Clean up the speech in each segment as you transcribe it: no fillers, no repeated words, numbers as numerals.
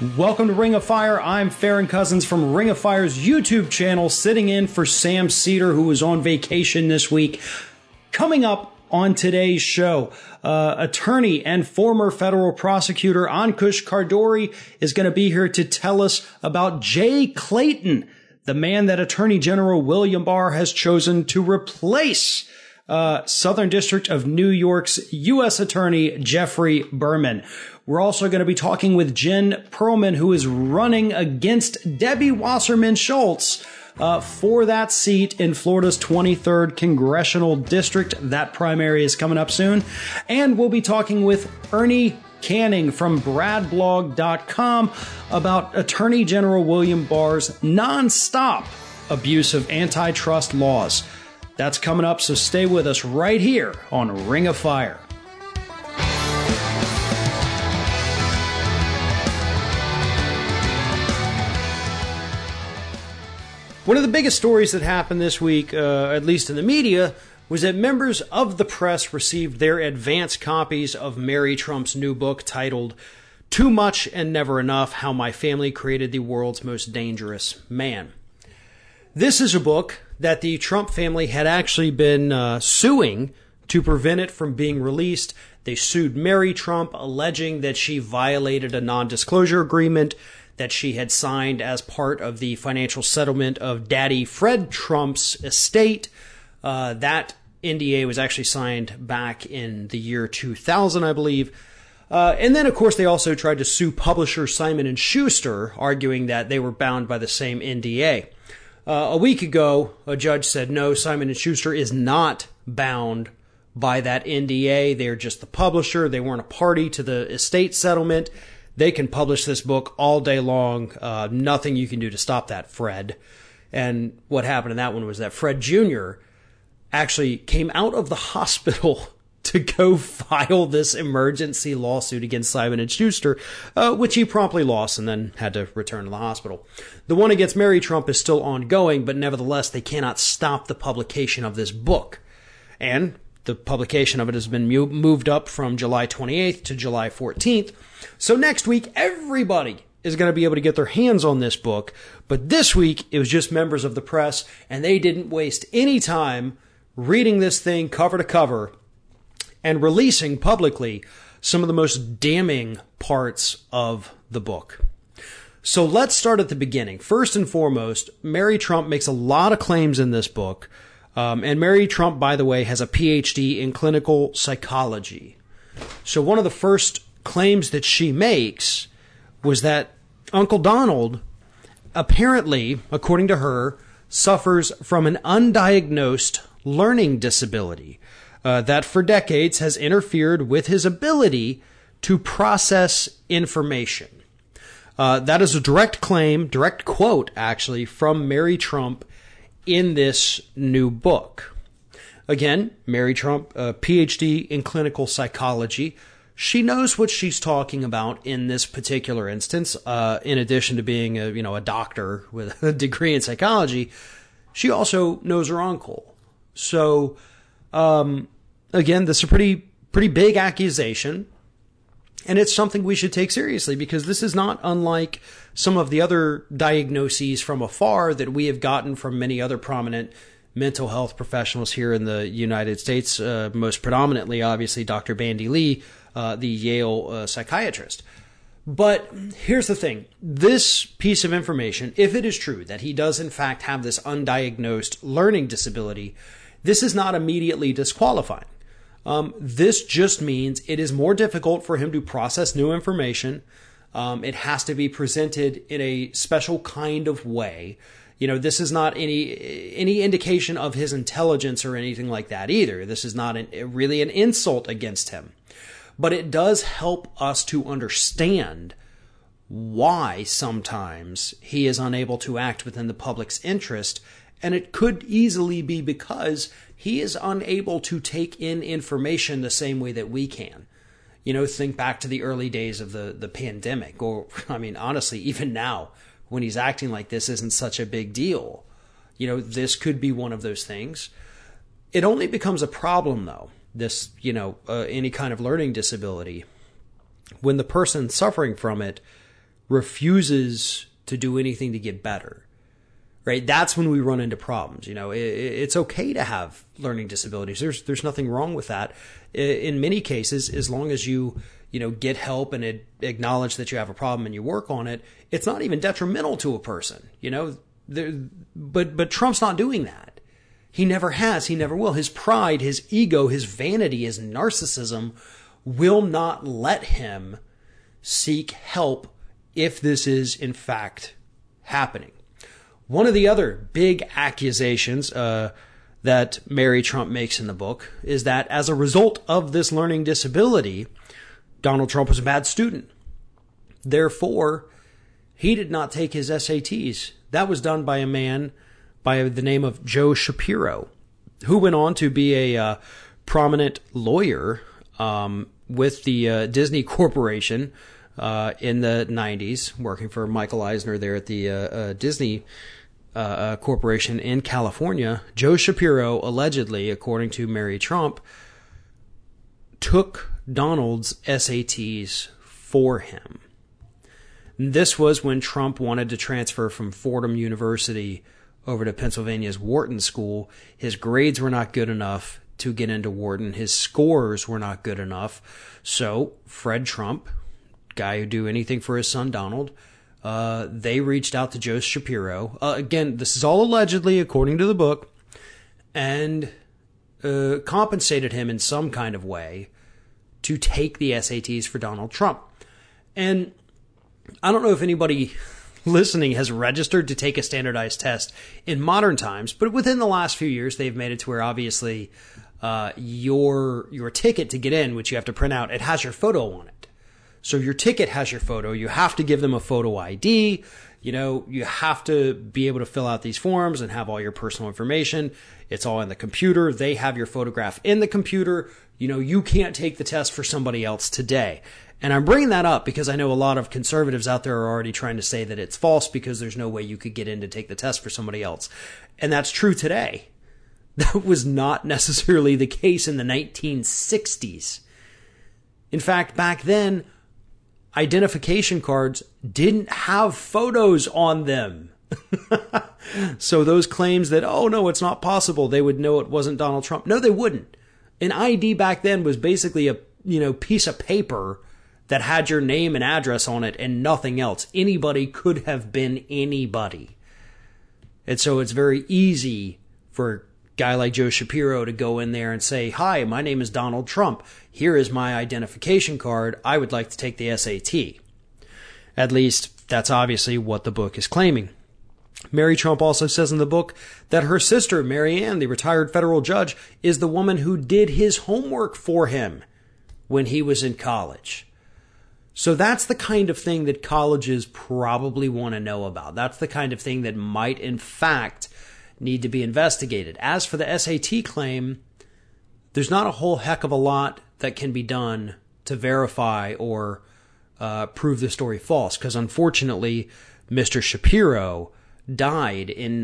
Welcome to Ring of Fire. I'm Farron Cousins from Ring of Fire's YouTube channel, sitting in for Sam Cedar, who was on vacation this week. Coming up on today's show, attorney and former federal prosecutor Ankush Khardori is going to be here to tell us about Jay Clayton, the man that Attorney General William Barr has chosen to replace Southern District of New York's U.S. Attorney Geoffrey Berman. We're also going to be talking with Jen Perlman, who is running against Debbie Wasserman Schultz for that seat in Florida's 23rd Congressional District. That primary is coming up soon. And we'll be talking with Ernie Canning from bradblog.com about Attorney General William Barr's nonstop abuse of antitrust laws. That's coming up, so stay with us right here on Ring of Fire. One of the biggest stories that happened this week, at least in the media, was that members of the press received their advance copies of Mary Trump's new book titled Too Much and Never Enough: How My Family Created the World's Most Dangerous Man. This is a book that the Trump family had actually been suing to prevent it from being released. They sued Mary Trump, alleging that she violated a non-disclosure agreement that she had signed as part of the financial settlement of Daddy Fred Trump's estate. That NDA was actually signed back in the year 2000, I believe. And then, of course, they also tried to sue publisher Simon & Schuster, arguing that they were bound by the same NDA. A week ago, a judge said, no, Simon & Schuster is not bound by that NDA. They're just the publisher. They weren't a party to the estate settlement. They can publish this book all day long. Nothing you can do to stop that, Fred. And what happened in that one was that Fred Jr. actually came out of the hospital to go file this emergency lawsuit against Simon & Schuster, which he promptly lost and then had to return to the hospital. The one against Mary Trump is still ongoing, but nevertheless, they cannot stop the publication of this book. And the publication of it has been moved up from July 28th to July 14th. So next week, everybody is going to be able to get their hands on this book. But this week, it was just members of the press, and they didn't waste any time reading this thing cover to cover and releasing publicly some of the most damning parts of the book. So let's start at the beginning. First and foremost, Mary Trump makes a lot of claims in this book. And Mary Trump, by the way, has a PhD in clinical psychology. So one of the first claims that she makes was that Uncle Donald apparently, according to her, suffers from an undiagnosed learning disability that for decades has interfered with his ability to process information. That is a direct claim, direct quote, actually, from Mary Trump in this new book. Again, Mary Trump, a PhD in clinical psychology. She knows what she's talking about in this particular instance. In addition to being a doctor with a degree in psychology, she also knows her uncle. So, again, this is a pretty big accusation, and it's something we should take seriously because this is not unlike some of the other diagnoses from afar that we have gotten from many other prominent mental health professionals here in the United States, most predominantly, obviously, Dr. Bandy Lee, the Yale psychiatrist. But here's the thing. This piece of information, if it is true that he does in fact have this undiagnosed learning disability, this is not immediately disqualifying. This just means it is more difficult for him to process new information. It has to be presented in a special kind of way. This is not any indication of his intelligence or anything like that either. This is not really an insult against him. But it does help us to understand why sometimes he is unable to act within the public's interest. And it could easily be because he is unable to take in information the same way that we can. Think back to the early days of the pandemic, or, honestly, even now, when he's acting like this isn't such a big deal. This could be one of those things. It only becomes a problem, though, any kind of learning disability, when the person suffering from it refuses to do anything to get better, right? That's when we run into problems. It's okay to have learning disabilities. There's nothing wrong with that. In many cases, as long as you get help and acknowledge that you have a problem and you work on it, it's not even detrimental to a person, but Trump's not doing that. He never has. He never will. His pride, his ego, his vanity, his narcissism will not let him seek help if this is in fact happening. One of the other big accusations that Mary Trump makes in the book is that as a result of this learning disability, Donald Trump was a bad student. Therefore, he did not take his SATs. That was done by a man by the name of Joe Shapiro, who went on to be a prominent lawyer with the Disney Corporation in the 90s, working for Michael Eisner there at the Disney Corporation in California. Joe Shapiro, allegedly, according to Mary Trump, took Donald's SATs for him. This was when Trump wanted to transfer from Fordham University over to Pennsylvania's Wharton School. His grades were not good enough to get into Wharton. His scores were not good enough. So Fred Trump, guy who'd do anything for his son Donald, they reached out to Joe Shapiro. Again, this is all allegedly, according to the book, and compensated him in some kind of way to take the SATs for Donald Trump. And I don't know if anybody listening has registered to take a standardized test in modern times, but within the last few years, they've made it to where obviously your ticket to get in, which you have to print out, it has your photo on it. So your ticket has your photo. You have to give them a photo ID. You have to be able to fill out these forms and have all your personal information. It's all in the computer. They have your photograph in the computer. You can't take the test for somebody else today. And I'm bringing that up because I know a lot of conservatives out there are already trying to say that it's false because there's no way you could get in to take the test for somebody else. And that's true today. That was not necessarily the case in the 1960s. In fact, back then, identification cards didn't have photos on them. So those claims that, oh no, it's not possible, they would know it wasn't Donald Trump. No, they wouldn't. An ID back then was basically a piece of paper that had your name and address on it and nothing else. Anybody could have been anybody. And so it's very easy for a guy like Joe Shapiro to go in there and say, hi, my name is Donald Trump. Here is my identification card. I would like to take the SAT. At least that's obviously what the book is claiming. Mary Trump also says in the book that her sister, Mary Ann, the retired federal judge, is the woman who did his homework for him when he was in college. So that's the kind of thing that colleges probably want to know about. That's the kind of thing that might, in fact, need to be investigated. As for the SAT claim, there's not a whole heck of a lot that can be done to verify or prove the story false, because unfortunately, Mr. Shapiro died in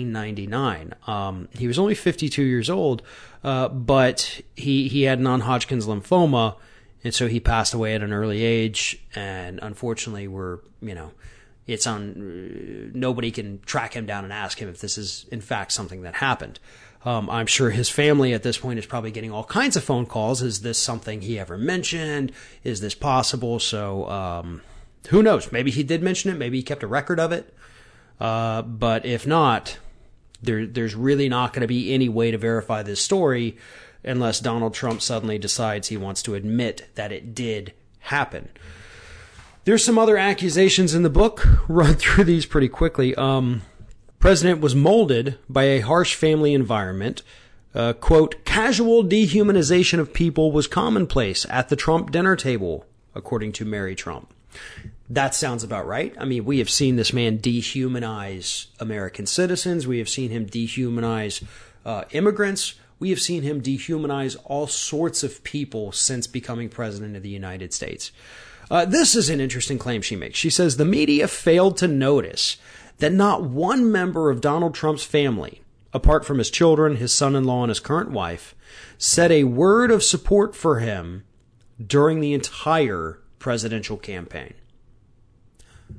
1999. He was only 52 years old, but he had non-Hodgkin's lymphoma, and so he passed away at an early age, and unfortunately it's on, nobody can track him down and ask him if this is in fact something that happened. I'm sure his family at this point is probably getting all kinds of phone calls. Is this something he ever mentioned? Is this possible? So, who knows? Maybe he did mention it. Maybe he kept a record of it. But if not, there's really not going to be any way to verify this story unless Donald Trump suddenly decides he wants to admit that it did happen. There's some other accusations in the book. Run through these pretty quickly. President was molded by a harsh family environment. Quote, casual dehumanization of people was commonplace at the Trump dinner table, according to Mary Trump. That sounds about right. I mean, we have seen this man dehumanize American citizens. We have seen him dehumanize immigrants. We have seen him dehumanize all sorts of people since becoming president of the United States. This is an interesting claim she makes. She says the media failed to notice that not one member of Donald Trump's family, apart from his children, his son-in-law, and his current wife, said a word of support for him during the entire presidential campaign.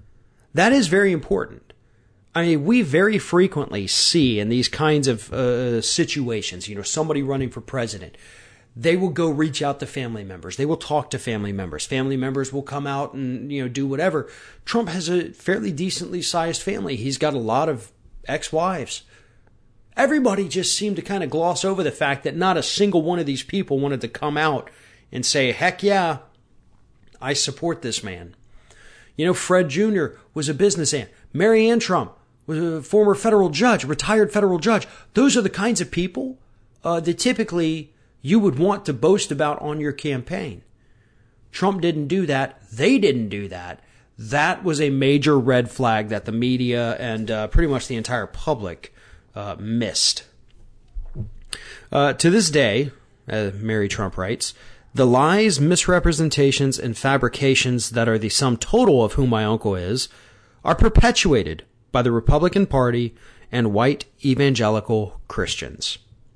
That is very important. I mean, we very frequently see in these kinds of situations, somebody running for president, they will go reach out to family members. They will talk to family members. Family members will come out and, do whatever. Trump has a fairly decently sized family. He's got a lot of ex-wives. Everybody just seemed to kind of gloss over the fact that not a single one of these people wanted to come out and say, heck yeah, I support this man. Fred Jr. was a businessman. Mary Ann Trump was a former federal judge, retired federal judge. Those are the kinds of people that typically you would want to boast about on your campaign. Trump didn't do that. They didn't do that. That was a major red flag that the media and pretty much the entire public missed. To this day, Mary Trump writes, the lies, misrepresentations, and fabrications that are the sum total of who my uncle is are perpetuated by the Republican Party and white evangelical Christians.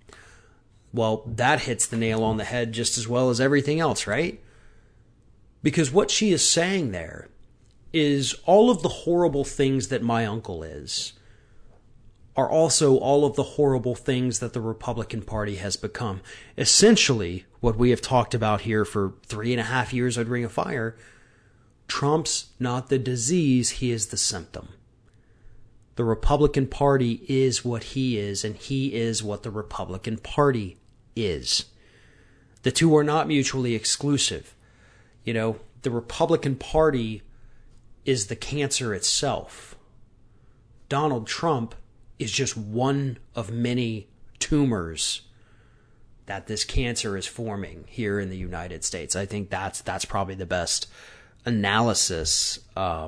Well, that hits the nail on the head just as well as everything else, right? Because what she is saying there is all of the horrible things that my uncle is are also all of the horrible things that the Republican Party has become. Essentially, what we have talked about here for 3.5 years at Ring of Fire, Trump's not the disease, he is the symptom. The Republican Party is what he is, and he is what the Republican Party is. The two are not mutually exclusive. The Republican Party is the cancer itself. Donald Trump is just one of many tumors that this cancer is forming here in the United States. I think that's probably the best analysis that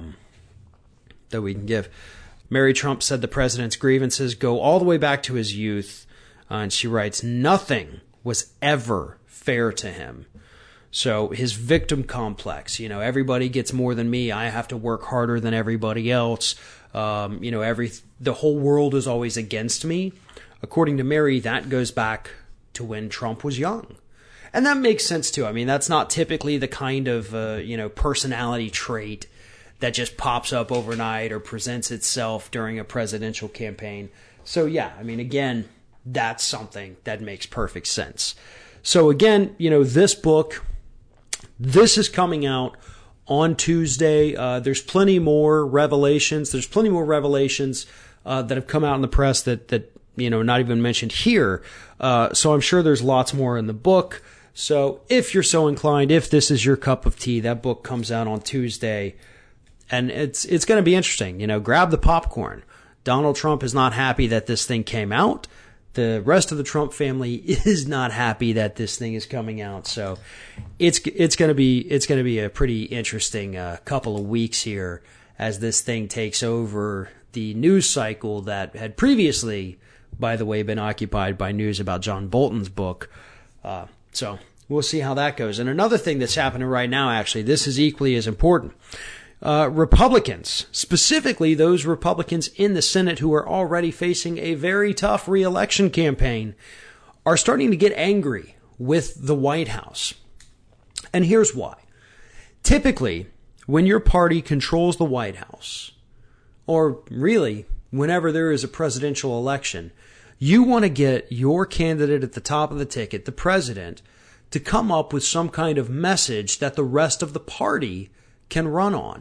we can give. Mary Trump said the president's grievances go all the way back to his youth, and she writes, nothing was ever fair to him. So his victim complex, everybody gets more than me. I have to work harder than everybody else. The whole world is always against me. According to Mary, that goes back to when Trump was young. And that makes sense too. I mean, that's not typically the kind of, personality trait that just pops up overnight or presents itself during a presidential campaign. So yeah, I mean, again, that's something that makes perfect sense. So again, this book, this is coming out on Tuesday. There's plenty more revelations. There's plenty more revelations that have come out in the press that not even mentioned here. So I'm sure there's lots more in the book. So if you're so inclined, if this is your cup of tea, that book comes out on Tuesday, and it's going to be interesting. Grab the popcorn. Donald Trump is not happy that this thing came out. The rest of the Trump family is not happy that this thing is coming out. So it's going to be a pretty interesting couple of weeks here as this thing takes over the news cycle that had previously, by the way, been occupied by news about John Bolton's book. So we'll see how that goes. And another thing that's happening right now, actually, this is equally as important. Republicans, specifically those Republicans in the Senate who are already facing a very tough re-election campaign, are starting to get angry with the White House. And here's why. Typically, when your party controls the White House, or really whenever there is a presidential election, you want to get your candidate at the top of the ticket, the president, to come up with some kind of message that the rest of the party can run on.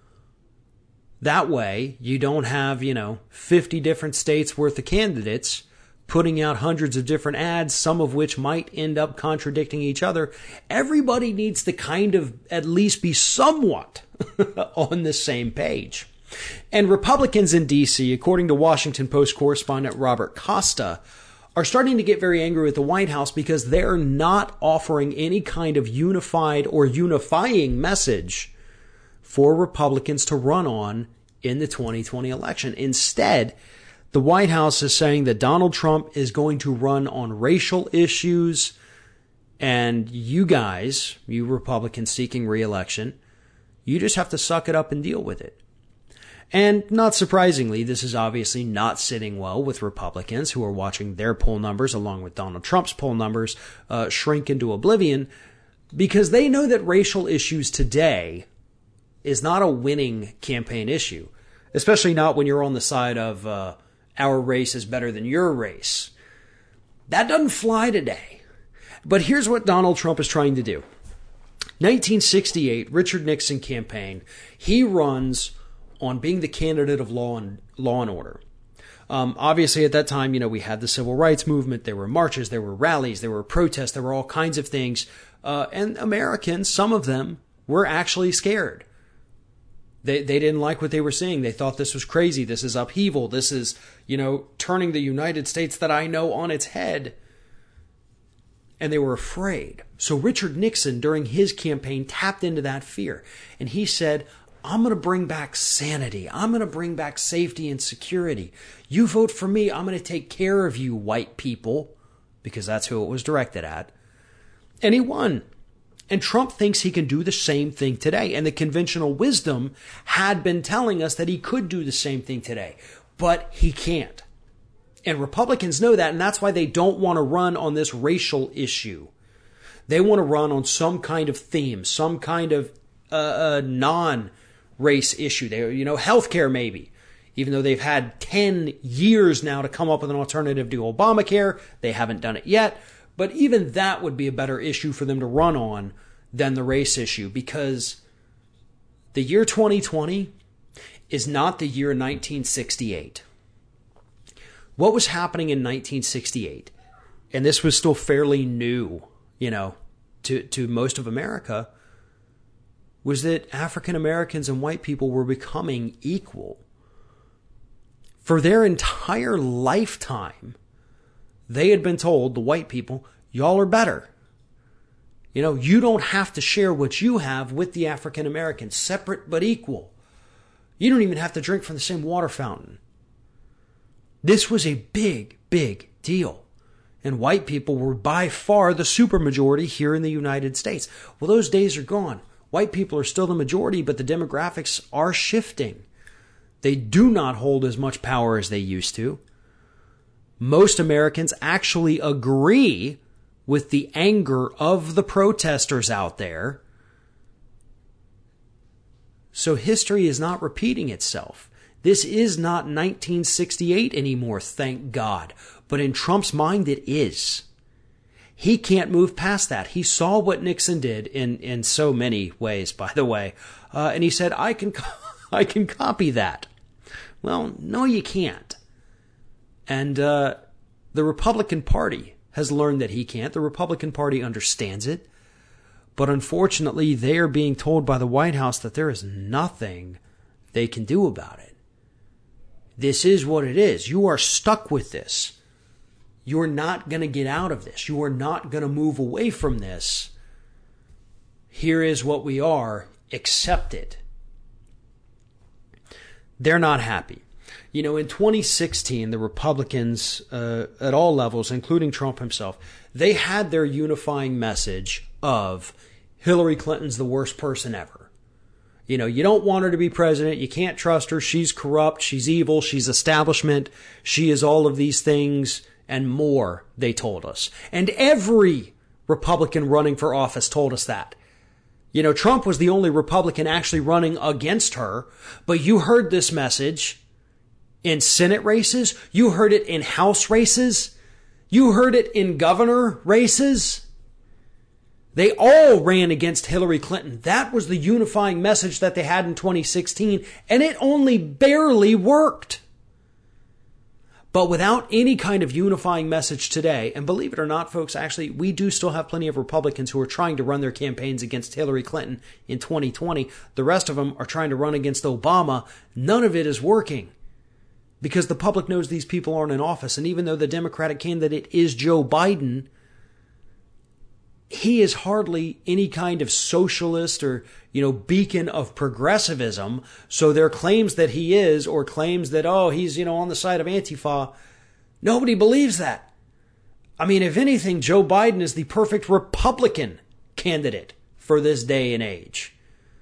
That way, you don't have, 50 different states worth of candidates putting out hundreds of different ads, some of which might end up contradicting each other. Everybody needs to kind of at least be somewhat on the same page. And Republicans in D.C., according to Washington Post correspondent Robert Costa, are starting to get very angry with the White House because they're not offering any kind of unified or unifying message for Republicans to run on in the 2020 election. Instead, the White House is saying that Donald Trump is going to run on racial issues, and you guys, you Republicans seeking re-election, you just have to suck it up and deal with it. And not surprisingly, this is obviously not sitting well with Republicans who are watching their poll numbers, along with Donald Trump's poll numbers, shrink into oblivion, because they know that racial issues today is not a winning campaign issue. especially not when you're on the side of our race is better than your race. That doesn't fly today. But here's what Donald Trump is trying to do. 1968, Richard Nixon campaign. He runs on being the candidate of law and order. Obviously, at that time, we had the civil rights movement. There were marches, there were rallies, there were protests, there were all kinds of things. And Americans, some of them, were actually scared. They didn't like what they were seeing. They thought this was crazy. This is upheaval. This is, turning the United States that I know on its head. And they were afraid. So Richard Nixon, during his campaign, tapped into that fear. And he said, I'm going to bring back sanity. I'm going to bring back safety and security. You vote for me, I'm going to take care of you, white people, because that's who it was directed at. And he won. And Trump thinks he can do the same thing today. And the conventional wisdom had been telling us that he could do the same thing today. But he can't. And Republicans know that, and that's why they don't want to run on this racial issue. They want to run on some kind of theme, some kind of non-race issue. Healthcare maybe. Even though they've had 10 years now to come up with an alternative to Obamacare, they haven't done it yet. But even that would be a better issue for them to run on than the race issue, because the year 2020 is not the year 1968. What was happening in 1968, and this was still fairly new, to most of America, was that African Americans and white people were becoming equal. For their entire lifetime, they had been told, the white people, y'all are better. You don't have to share what you have with the African Americans, separate but equal. You don't even have to drink from the same water fountain. This was a big, big deal. And white people were by far the supermajority here in the United States. Well, those days are gone. White people are still the majority, but the demographics are shifting. They do not hold as much power as they used to. Most Americans actually agree with the anger of the protesters out there. So history is not repeating itself. This is not 1968 anymore, thank God. But in Trump's mind, it is. He can't move past that. He saw what Nixon did in so many ways, by the way. And he said, I can copy that. Well, no, you can't. And the Republican Party has learned that he can't. The Republican Party understands it. But unfortunately, they are being told by the White House that there is nothing they can do about it. This is what it is. You are stuck with this. You're not going to get out of this. You are not going to move away from this. Here is what we are. Accept it. They're not happy. In 2016, the Republicans at all levels, including Trump himself, they had their unifying message of Hillary Clinton's the worst person ever. You don't want her to be president. You can't trust her. She's corrupt. She's evil. She's establishment. She is all of these things and more, they told us. And every Republican running for office told us that. Trump was the only Republican actually running against her, but you heard this message in Senate races. You heard it in House races. You heard it in governor races. They all ran against Hillary Clinton. That was the unifying message that they had in 2016, and it only barely worked. But without any kind of unifying message today, and believe it or not, folks, actually, we do still have plenty of Republicans who are trying to run their campaigns against Hillary Clinton in 2020. The rest of them are trying to run against Obama. None of it is working because the public knows these people aren't in office. And even though the Democratic candidate is Joe Biden, he is hardly any kind of socialist or, beacon of progressivism. So their claims that he is, or claims that, he's, on the side of Antifa, nobody believes that. I mean, if anything, Joe Biden is the perfect Republican candidate for this day and age.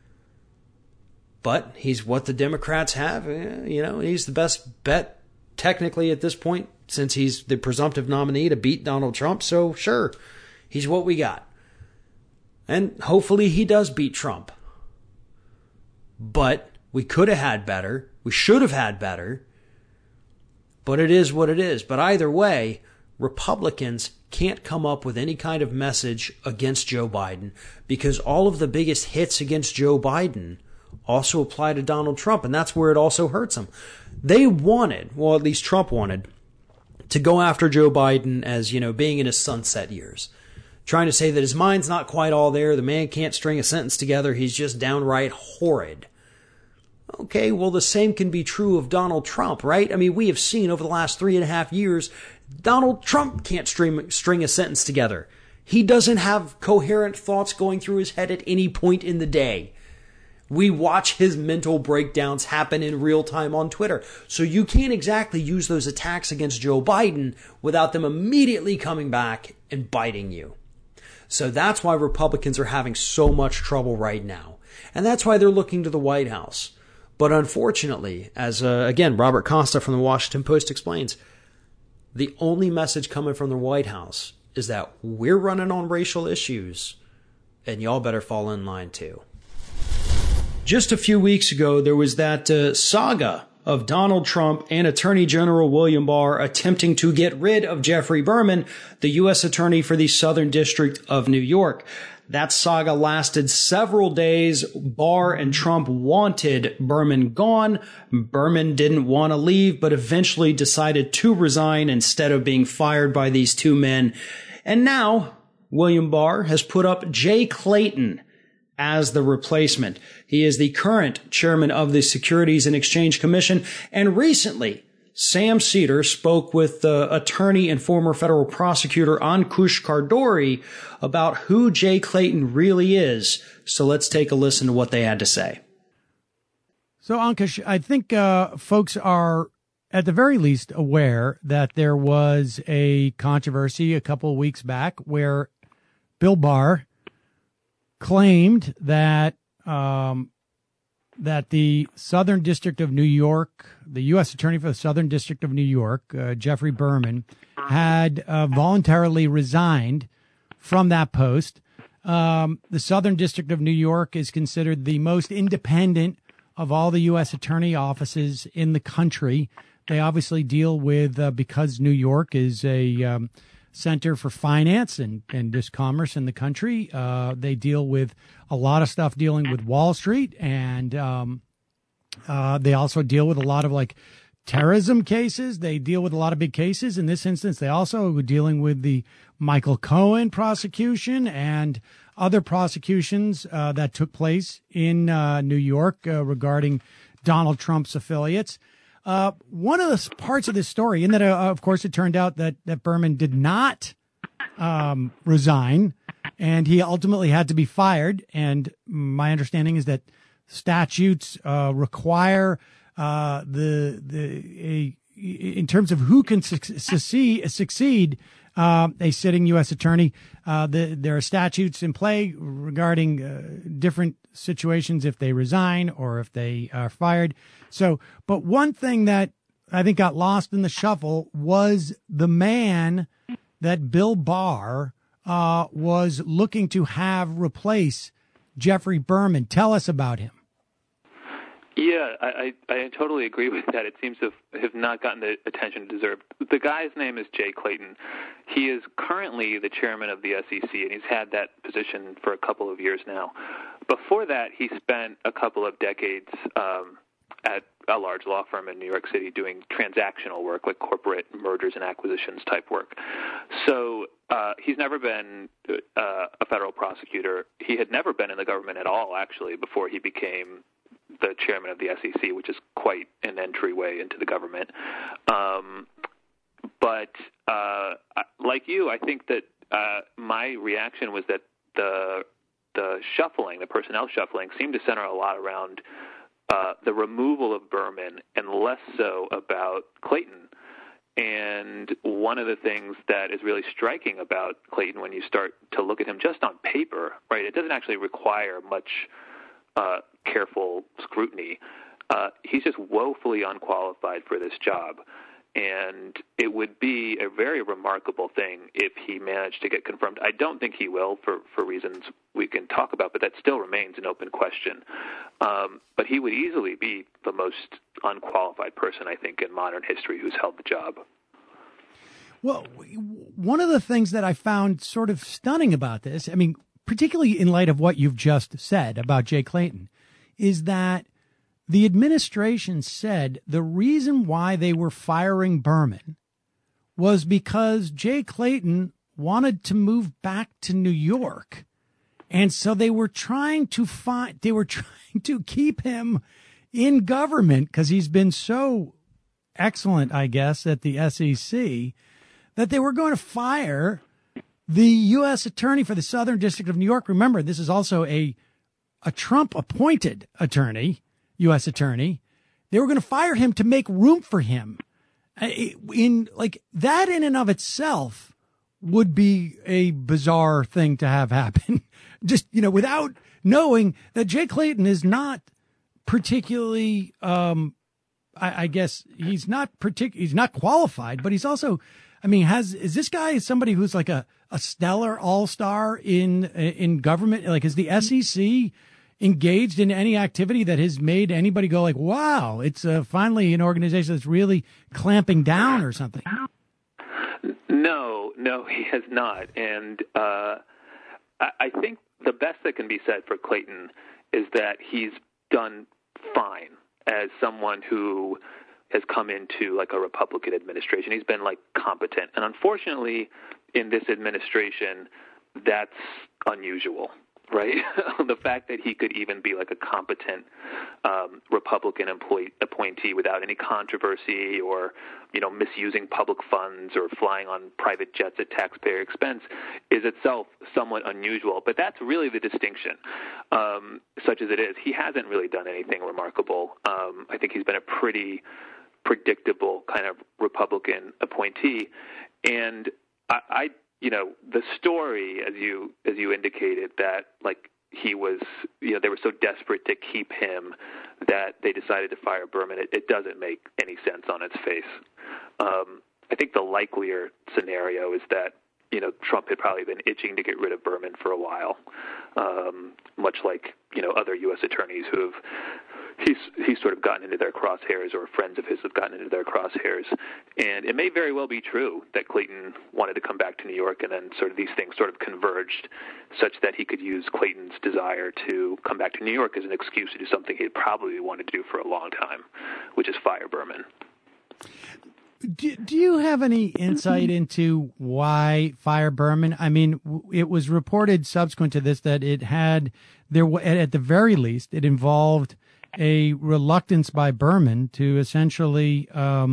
But he's what the Democrats have. He's the best bet technically at this point, since he's the presumptive nominee to beat Donald Trump. So sure, he's what we got. And hopefully he does beat Trump. But We could have had better. We should have had better. But it is what it is. But either way, Republicans can't come up with any kind of message against Joe Biden because all of the biggest hits against Joe Biden also apply to Donald Trump, and that's where it also hurts them. They wanted, well, at least Trump wanted, to go after Joe Biden as, being in his sunset years. Trying to say that his mind's not quite all there, the man can't string a sentence together, he's just downright horrid. Okay, well, the same can be true of Donald Trump, right? I mean, we have seen over the last 3.5 years, Donald Trump can't string a sentence together. He doesn't have coherent thoughts going through his head at any point in the day. We watch his mental breakdowns happen in real time on Twitter. So you can't exactly use those attacks against Joe Biden without them immediately coming back and biting you. So that's why Republicans are having so much trouble right now. And that's why they're looking to the White House. But unfortunately, as again, Robert Costa from the Washington Post explains, the only message coming from the White House is that we're running on racial issues and y'all better fall in line too. Just a few weeks ago, there was that saga of Donald Trump and Attorney General William Barr attempting to get rid of Jeffrey Berman, the U.S. Attorney for the Southern District of New York. That saga lasted several days. Barr and Trump wanted Berman gone. Berman didn't want to leave, but eventually decided to resign instead of being fired by these two men. And now William Barr has put up Jay Clayton as the replacement. He is the current chairman of the Securities and Exchange Commission. And recently, Sam Seder spoke with attorney and former federal prosecutor Ankush Kardori about who Jay Clayton really is. So let's take a listen to what they had to say. So, Ankush, I think folks are at the very least aware that there was a controversy a couple of weeks back where Bill Barr claimed that that the Southern District of New York, the U.S. Attorney for the Southern District of New York, Jeffrey Berman, had voluntarily resigned from that post. The Southern District of New York is considered the most independent of all the U.S. attorney offices in the country. They obviously deal with, because New York is a center for finance and just commerce in the country. They deal with a lot of stuff dealing with Wall Street, and they also deal with a lot of like terrorism cases. They deal with a lot of big cases. In this instance, they also were dealing with the Michael Cohen prosecution and other prosecutions that took place in New York regarding Donald Trump's affiliates. One of the parts of this story, and that, of course, it turned out that Berman did not resign, and he ultimately had to be fired. And my understanding is that statutes require in terms of who can succeed a sitting U.S. attorney. There are statutes in play regarding different situations if they resign or if they are fired. So, but one thing that I think got lost in the shuffle was the man that Bill Barr was looking to have replace Jeffrey Berman. Tell us about him. Yeah, I totally agree with that. It seems to have not gotten the attention it deserved. The guy's name is Jay Clayton. He is currently the chairman of the SEC, and he's had that position for a couple of years now. Before that, he spent a couple of decades at a large law firm in New York City doing transactional work, like corporate mergers and acquisitions type work. So he's never been a federal prosecutor. He had never been in the government at all, actually, before he became the chairman of the SEC, which is quite an entryway into the government. But like you, I think that my reaction was that the shuffling, the personnel shuffling, seemed to center a lot around the removal of Berman and less so about Clayton. And one of the things that is really striking about Clayton when you start to look at him just on paper, right, it doesn't actually require much careful scrutiny. He's just woefully unqualified for this job. And it would be a very remarkable thing if he managed to get confirmed. I don't think he will for reasons we can talk about, but that still remains an open question. But he would easily be the most unqualified person, I think, in modern history who's held the job. Well, one of the things that I found sort of stunning about this, I mean, particularly in light of what you've just said about Jay Clayton, is that the administration said the reason why they were firing Berman was because Jay Clayton wanted to move back to New York. And so they were trying to keep him in government because he's been so excellent, I guess, at the SEC, that they were going to fire the U.S. attorney for the Southern District of New York. Remember, this is also a Trump-appointed attorney, U.S. attorney. They were going to fire him to make room for him. That in and of itself would be a bizarre thing to have happen. Just, without knowing that Jay Clayton is not particularly, I guess he's not qualified, but he's also, is this guy somebody who's like a stellar all-star in government? Like, is the SEC engaged in any activity that has made anybody go like, wow, it's finally an organization that's really clamping down or something? No, he has not. And I think the best that can be said for Clayton is that he's done fine as someone who has come into like a Republican administration. He's been like competent. And unfortunately, in this administration, that's unusual, right? The fact that he could even be like a competent Republican appointee without any controversy or, misusing public funds or flying on private jets at taxpayer expense is itself somewhat unusual. But that's really the distinction, such as it is. He hasn't really done anything remarkable. I think he's been a pretty predictable kind of Republican appointee. And I the story, as you indicated, that like he was, they were so desperate to keep him that they decided to fire Berman. It doesn't make any sense on its face. I think the likelier scenario is that Trump had probably been itching to get rid of Berman for a while, much like other U.S. attorneys who have. He's sort of gotten into their crosshairs, or friends of his have gotten into their crosshairs. And it may very well be true that Clayton wanted to come back to New York, and then sort of these things sort of converged such that he could use Clayton's desire to come back to New York as an excuse to do something he'd probably wanted to do for a long time, which is fire Berman. Do you have any insight into why fire Berman? I mean, it was reported subsequent to this that at the very least, it involved a reluctance by Berman to essentially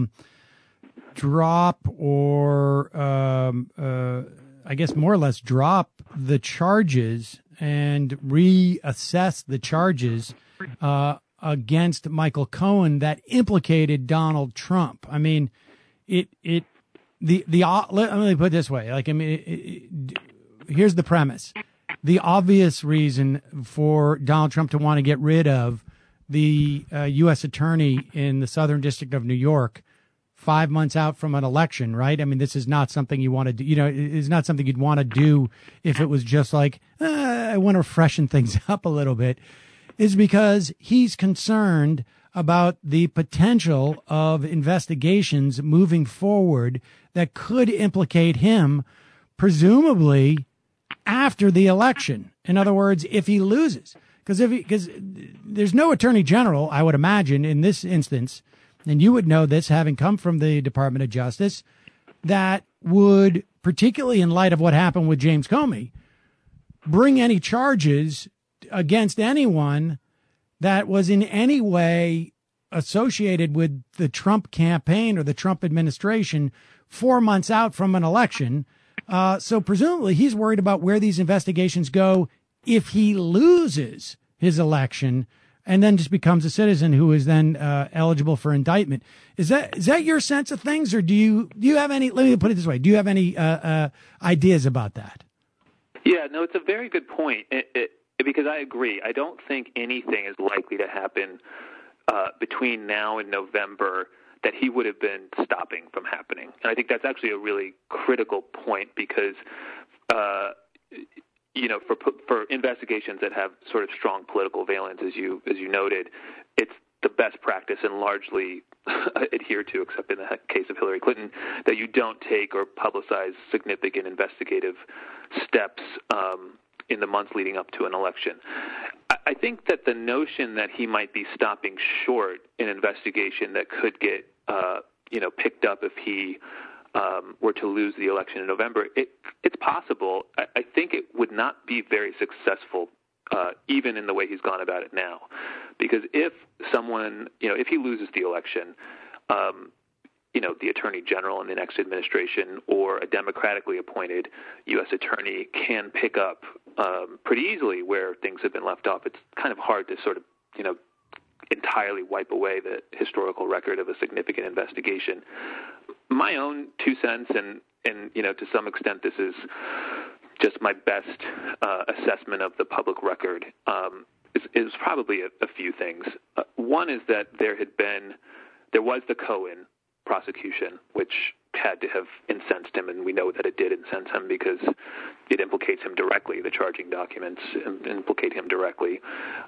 drop or I guess more or less drop the charges and reassess the charges against Michael Cohen that implicated Donald Trump. I mean, let me put it this way. Here's the premise. The obvious reason for Donald Trump to want to get rid of the U.S. attorney in the Southern District of New York 5 months out from an election, right? I mean, this is not something you want to do. It's not something you'd want to do if it was just like, I want to freshen things up a little bit, is because he's concerned about the potential of investigations moving forward that could implicate him, presumably after the election. In other words, if he loses. Because there's no attorney general, I would imagine, in this instance, and you would know this having come from the Department of Justice, that would, particularly in light of what happened with James Comey, bring any charges against anyone that was in any way associated with the Trump campaign or the Trump administration 4 months out from an election. So presumably he's worried about where these investigations go if he loses his election and then just becomes a citizen who is then eligible for indictment. Is that your sense of things, or do you have any? Let me put it this way: do you have any ideas about that? Yeah, no, it's a very good point. Because I agree. I don't think anything is likely to happen between now and November that he would have been stopping from happening. And I think that's actually a really critical point because, for investigations that have sort of strong political valence, as you noted, it's the best practice and largely adhered to, except in the case of Hillary Clinton, that you don't take or publicize significant investigative steps in the months leading up to an election. I think that the notion that he might be stopping short an investigation that could get picked up if he were to lose the election in November, it's possible. I think it would not be very successful, even in the way he's gone about it now, because if someone, if he loses the election, the Attorney General in the next administration or a democratically appointed U.S. attorney can pick up pretty easily where things have been left off. It's kind of hard to sort of, entirely wipe away the historical record of a significant investigation. My own 2 cents, and to some extent this is just my best assessment of the public record, is probably a few things. One is that there was the Cohen prosecution, which had to have incensed him, and we know that it did incense him because it implicates him directly. The charging documents implicate him directly.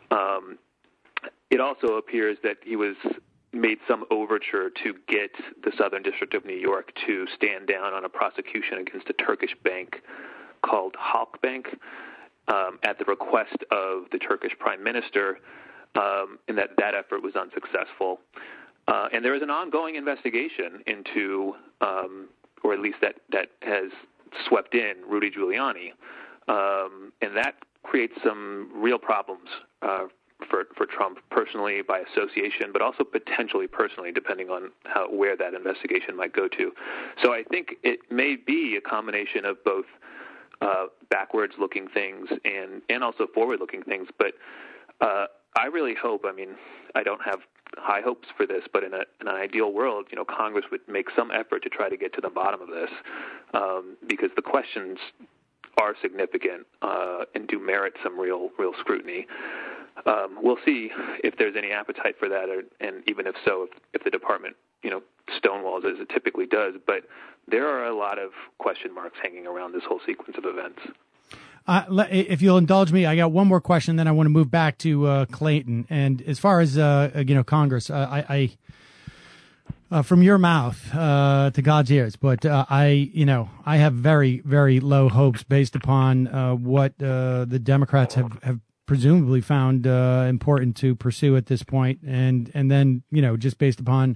It also appears that he made some overture to get the Southern District of New York to stand down on a prosecution against a Turkish bank called Halkbank at the request of the Turkish Prime Minister, and that effort was unsuccessful. And there is an ongoing investigation into, or at least that has swept in Rudy Giuliani, and that creates some real problems for Trump personally, by association, but also potentially personally, depending on where that investigation might go to. So I think it may be a combination of both backwards-looking things and also forward-looking things. But I really hope, I don't have high hopes for this, but in an ideal world, Congress would make some effort to try to get to the bottom of this, because the questions are significant and do merit some real scrutiny. We'll see if there's any appetite for that, and even if so, if the department, stonewalls as it typically does. But there are a lot of question marks hanging around this whole sequence of events. If you'll indulge me, I got one more question, then I want to move back to Clayton. And as far as Congress, I from your mouth to God's ears, but I have very, very low hopes based upon what the Democrats have presumably found important to pursue at this point, and then just based upon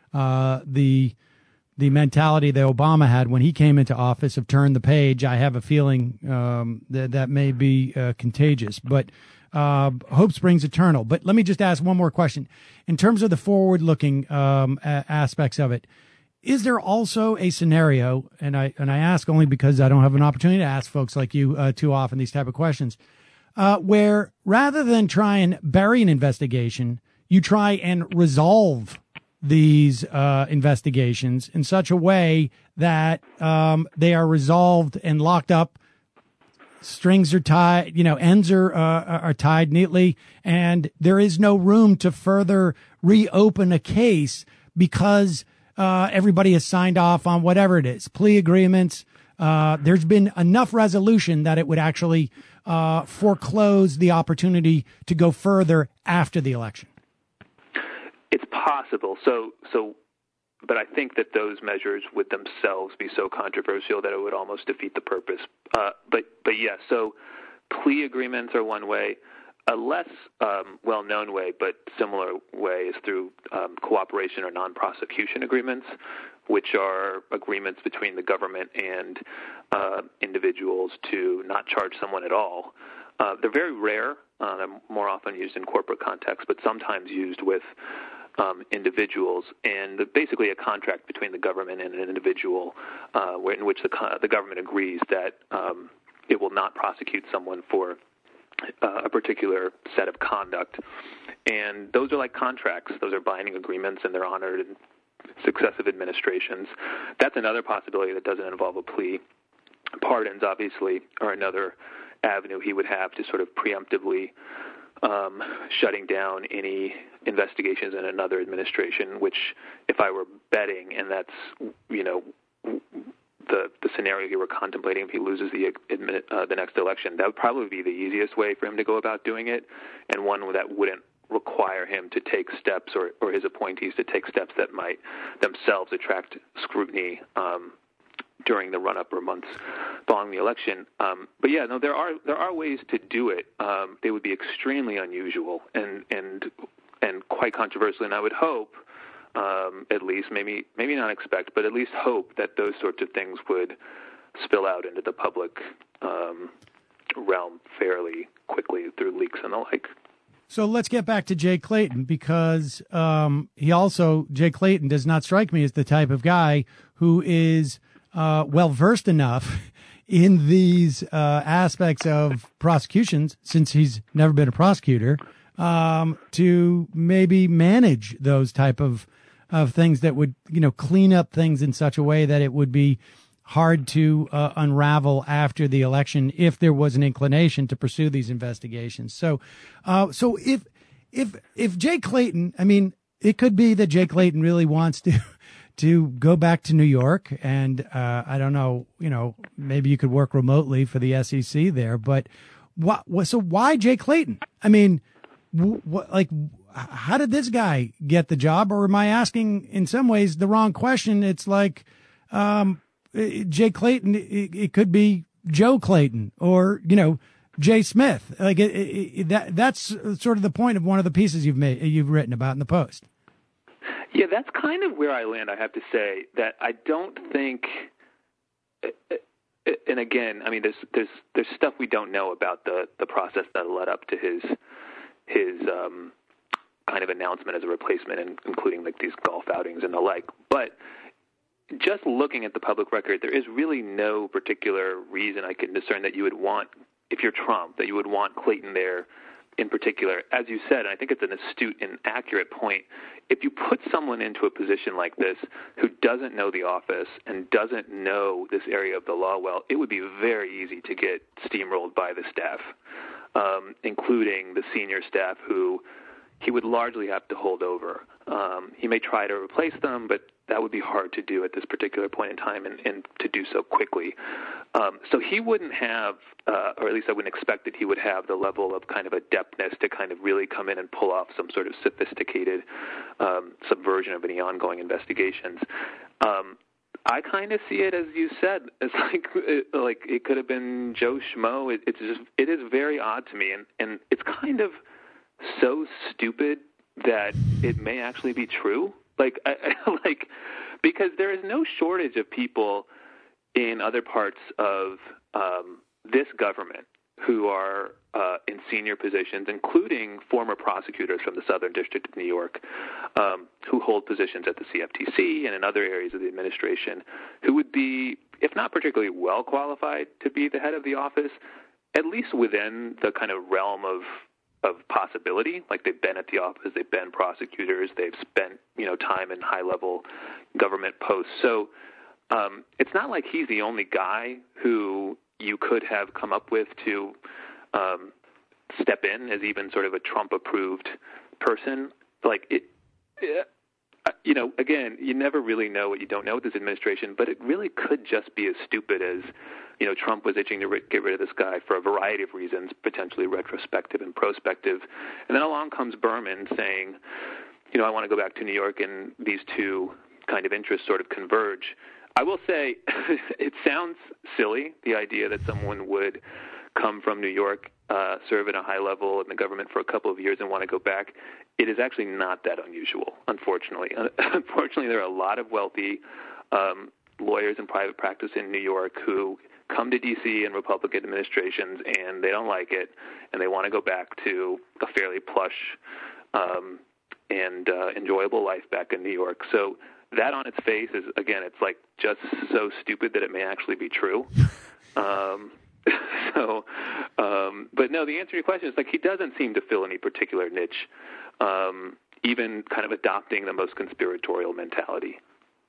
the mentality that Obama had when he came into office of turn the page. I have a feeling that may be contagious, but hope springs eternal. But let me just ask one more question. In terms of the forward-looking aspects of it, is there also a scenario, and I ask only because I don't have an opportunity to ask folks like you too often these type of questions, where rather than try and bury an investigation, you try and resolve these investigations in such a way that they are resolved and locked up, strings are tied, ends are tied neatly, and there is no room to further reopen a case because everybody has signed off on whatever it is, plea agreements. There's been enough resolution that it would actually foreclose the opportunity to go further after the election. It's possible. But I think that those measures would themselves be so controversial that it would almost defeat the purpose. But yes, so plea agreements are one way. A less well-known way, but similar way, is through cooperation or non-prosecution agreements, which are agreements between the government and individuals to not charge someone at all. They're very rare. They're more often used in corporate context, but sometimes used with individuals, and basically a contract between the government and an individual in which the government agrees that it will not prosecute someone for a particular set of conduct. And those are like contracts. Those are binding agreements, and they're honored in successive administrations. That's another possibility that doesn't involve a plea. Pardons, obviously, are another avenue he would have to sort of preemptively shutting down any investigations in another administration, which if I were betting, and that's, the scenario he were contemplating if he loses the next election, that would probably be the easiest way for him to go about doing it, and one that wouldn't require him to take steps or his appointees to take steps that might themselves attract scrutiny during the run-up or months following the election. But yeah, no, there are ways to do it. They would be extremely unusual and quite controversial, and I would hope, at least, maybe not expect, but at least hope that those sorts of things would spill out into the public realm fairly quickly through leaks and the like. So let's get back to Jay Clayton, because Jay Clayton does not strike me as the type of guy who is well-versed enough in these aspects of prosecutions, since he's never been a prosecutor, to maybe manage those type of things that would, clean up things in such a way that it would be hard to unravel after the election if there was an inclination to pursue these investigations. So if Jay Clayton, I mean, it could be that Jay Clayton really wants to go back to New York, and I don't know, maybe you could work remotely for the SEC there, but so why Jay Clayton? I mean, how did this guy get the job? Or am I asking in some ways the wrong question? It's like, Jay Clayton, it could be Joe Clayton or, Jay Smith. Like that's sort of the point of one of the pieces you've written about in the Post. Yeah, that's kind of where I land, I have to say, that I don't think, and again, I mean, there's stuff we don't know about the process that led up to his kind of announcement as a replacement, including like these golf outings and the like. But just looking at the public record, there is really no particular reason I can discern that you would want, if you're Trump, that you would want Clayton there in particular. As you said, and I think it's an astute and accurate point, if you put someone into a position like this who doesn't know the office and doesn't know this area of the law well, it would be very easy to get steamrolled by the staff, including the senior staff who he would largely have to hold over. He may try to replace them, but that would be hard to do at this particular point in time and to do so quickly. So he wouldn't have, or at least I wouldn't expect that he would have the level of kind of adeptness to kind of really come in and pull off some sort of sophisticated subversion of any ongoing investigations. I kind of see it, as you said, as like it could have been Joe Schmo. It is very odd to me, and it's kind of so stupid that it may actually be true. Because there is no shortage of people in other parts of this government who are in senior positions, including former prosecutors from the Southern District of New York, who hold positions at the CFTC and in other areas of the administration, who would be, if not particularly well qualified to be the head of the office, at least within the kind of realm of possibility. Like, they've been at the office, they've been prosecutors, they've spent time in high-level government posts. So it's not like he's the only guy who you could have come up with to step in as even sort of a Trump-approved person. Again, you never really know what you don't know with this administration, but it really could just be as stupid as, Trump was itching to get rid of this guy for a variety of reasons, potentially retrospective and prospective. And then along comes Berman saying, I want to go back to New York, and these two kind of interests sort of converge. I will say it sounds silly, the idea that someone would come from New York, serve at a high level in the government for a couple of years and want to go back. It is actually not that unusual, unfortunately. Unfortunately, there are a lot of wealthy lawyers in private practice in New York who come to D.C. in Republican administrations, and they don't like it, and they want to go back to a fairly plush and enjoyable life back in New York. So that on its face is, again, it's like just so stupid that it may actually be true. But no, the answer to your question is he doesn't seem to fill any particular niche, even kind of adopting the most conspiratorial mentality.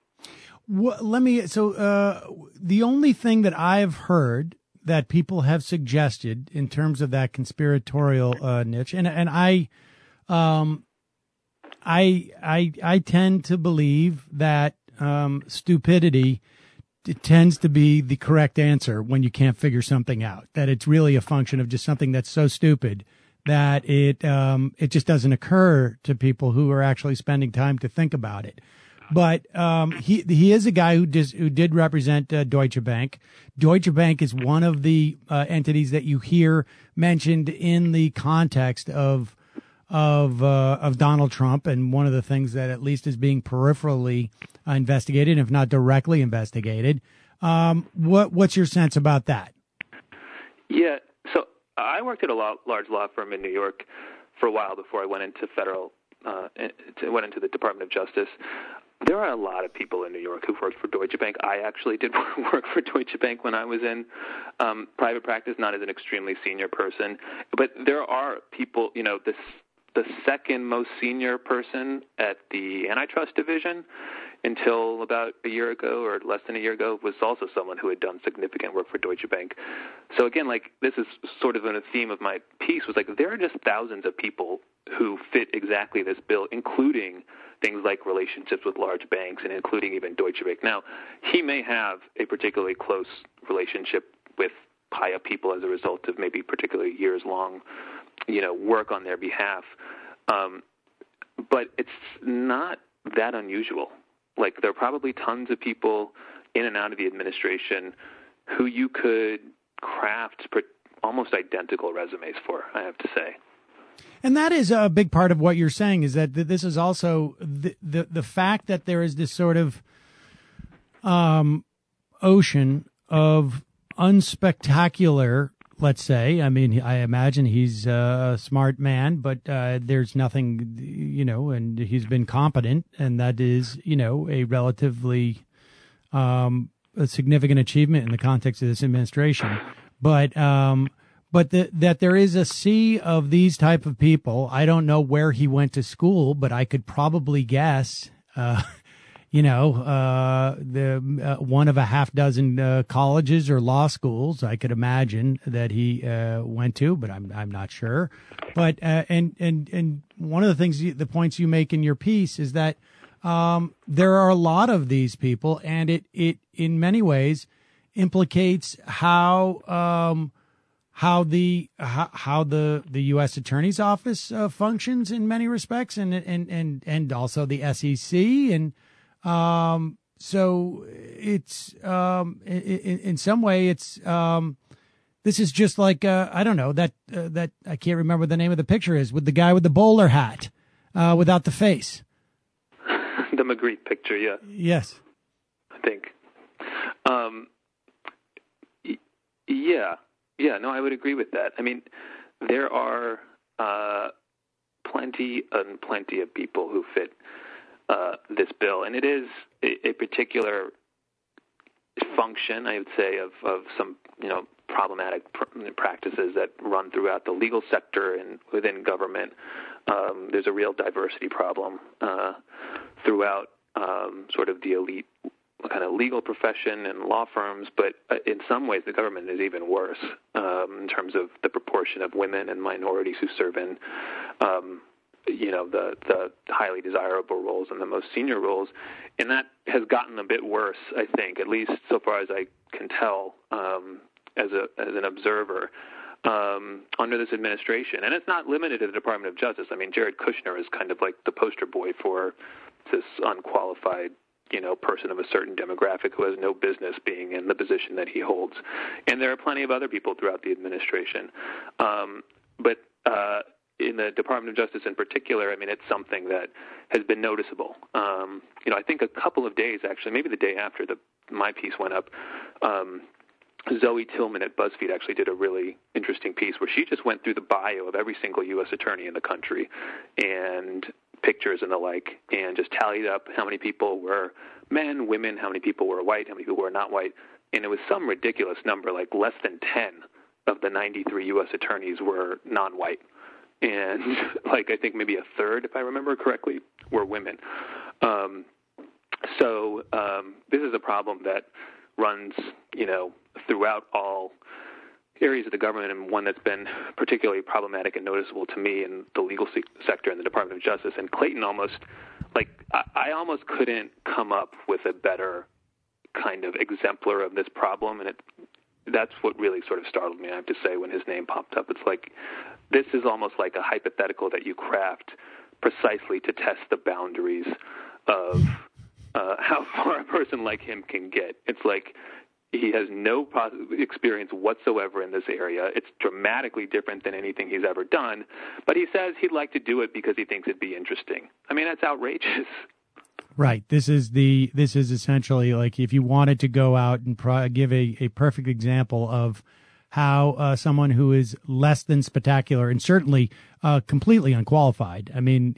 The only thing that I've heard that people have suggested in terms of that conspiratorial niche, and I I tend to believe that stupidity tends to be the correct answer when you can't figure something out. That it's really a function of just something that's so stupid that it just doesn't occur to people who are actually spending time to think about it. But he is a guy who did represent Deutsche Bank. Deutsche Bank is one of the entities that you hear mentioned in the context of Donald Trump, and one of the things that at least is being peripherally investigated, if not directly investigated. What's your sense about that? Yeah, so I worked at a large law firm in New York for a while before I went into went into the Department of Justice. There are a lot of people in New York who've worked for Deutsche Bank. I actually did work for Deutsche Bank when I was in private practice, not as an extremely senior person. But there are people, the second most senior person at the antitrust division until about a year ago or less than a year ago was also someone who had done significant work for Deutsche Bank. So again, this is sort of a theme of my piece, was there are just thousands of people who fit exactly this bill, including things like relationships with large banks and including even Deutsche Bank. Now, he may have a particularly close relationship with high-up people as a result of maybe particularly years-long, work on their behalf. But it's not that unusual. There are probably tons of people in and out of the administration who you could craft almost identical resumes for, I have to say. And that is a big part of what you're saying, is that this is also the fact that there is this sort of ocean of unspectacular, let's say. I mean, I imagine he's a smart man, but there's nothing, and he's been competent, and that is, a relatively a significant achievement in the context of this administration. But that there is a sea of these type of people. I don't know where he went to school, but I could probably guess, one of a half dozen colleges or law schools. I could imagine that he went to, but I'm not sure. But and one of the things, the points you make in your piece is that there are a lot of these people, and it in many ways implicates how the U.S. Attorney's Office functions in many respects, and also the SEC, and so it's in some way it's this is just like I don't know that I can't remember what the name of the picture is, with the guy with the bowler hat without the face. The Magritte picture, yeah. Yes, I think. Yeah, no, I would agree with that. I mean, there are plenty of people who fit this bill, and it is a particular function, I would say, of some problematic practices that run throughout the legal sector and within government. There's a real diversity problem throughout sort of the elite kind of legal profession and law firms, but in some ways the government is even worse in terms of the proportion of women and minorities who serve in the highly desirable roles and the most senior roles, and that has gotten a bit worse, I think, at least so far as I can tell as an observer under this administration. And it's not limited to the Department of Justice. I mean, Jared Kushner is kind of like the poster boy for this unqualified person of a certain demographic who has no business being in the position that he holds. And there are plenty of other people throughout the administration. But in the Department of Justice in particular, I mean, it's something that has been noticeable. I think a couple of days, actually, maybe the day after my piece went up, Zoe Tillman at BuzzFeed actually did a really interesting piece where she just went through the bio of every single U.S. attorney in the country and pictures and the like, and just tallied up how many people were men, women, how many people were white, how many people were not white. And it was some ridiculous number, like less than 10 of the 93 U.S. attorneys were non-white. And I think maybe a third, if I remember correctly, were women. So this is a problem that runs, throughout all areas of the government, and one that's been particularly problematic and noticeable to me in the legal sector and the Department of Justice. And Clayton I almost couldn't come up with a better kind of exemplar of this problem, and that's what really sort of startled me, I have to say, when his name popped up. It's like, this is almost like a hypothetical that you craft precisely to test the boundaries of how far a person like him can get. It's like he has no experience whatsoever in this area. It's dramatically different than anything he's ever done, but he says he'd like to do it because he thinks it'd be interesting. I mean, that's outrageous. Right. This is essentially like if you wanted to go out and give a perfect example of how someone who is less than spectacular and certainly completely unqualified. I mean,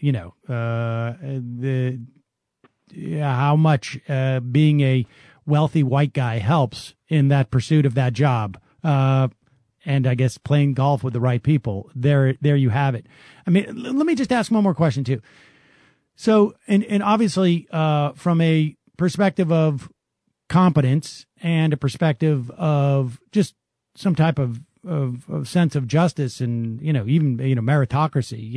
how much being a wealthy white guy helps in that pursuit of that job. And I guess playing golf with the right people. There you have it. I mean, let me just ask one more question too. So, and obviously, from a perspective of competence and a perspective of just some type of sense of justice and, even, meritocracy,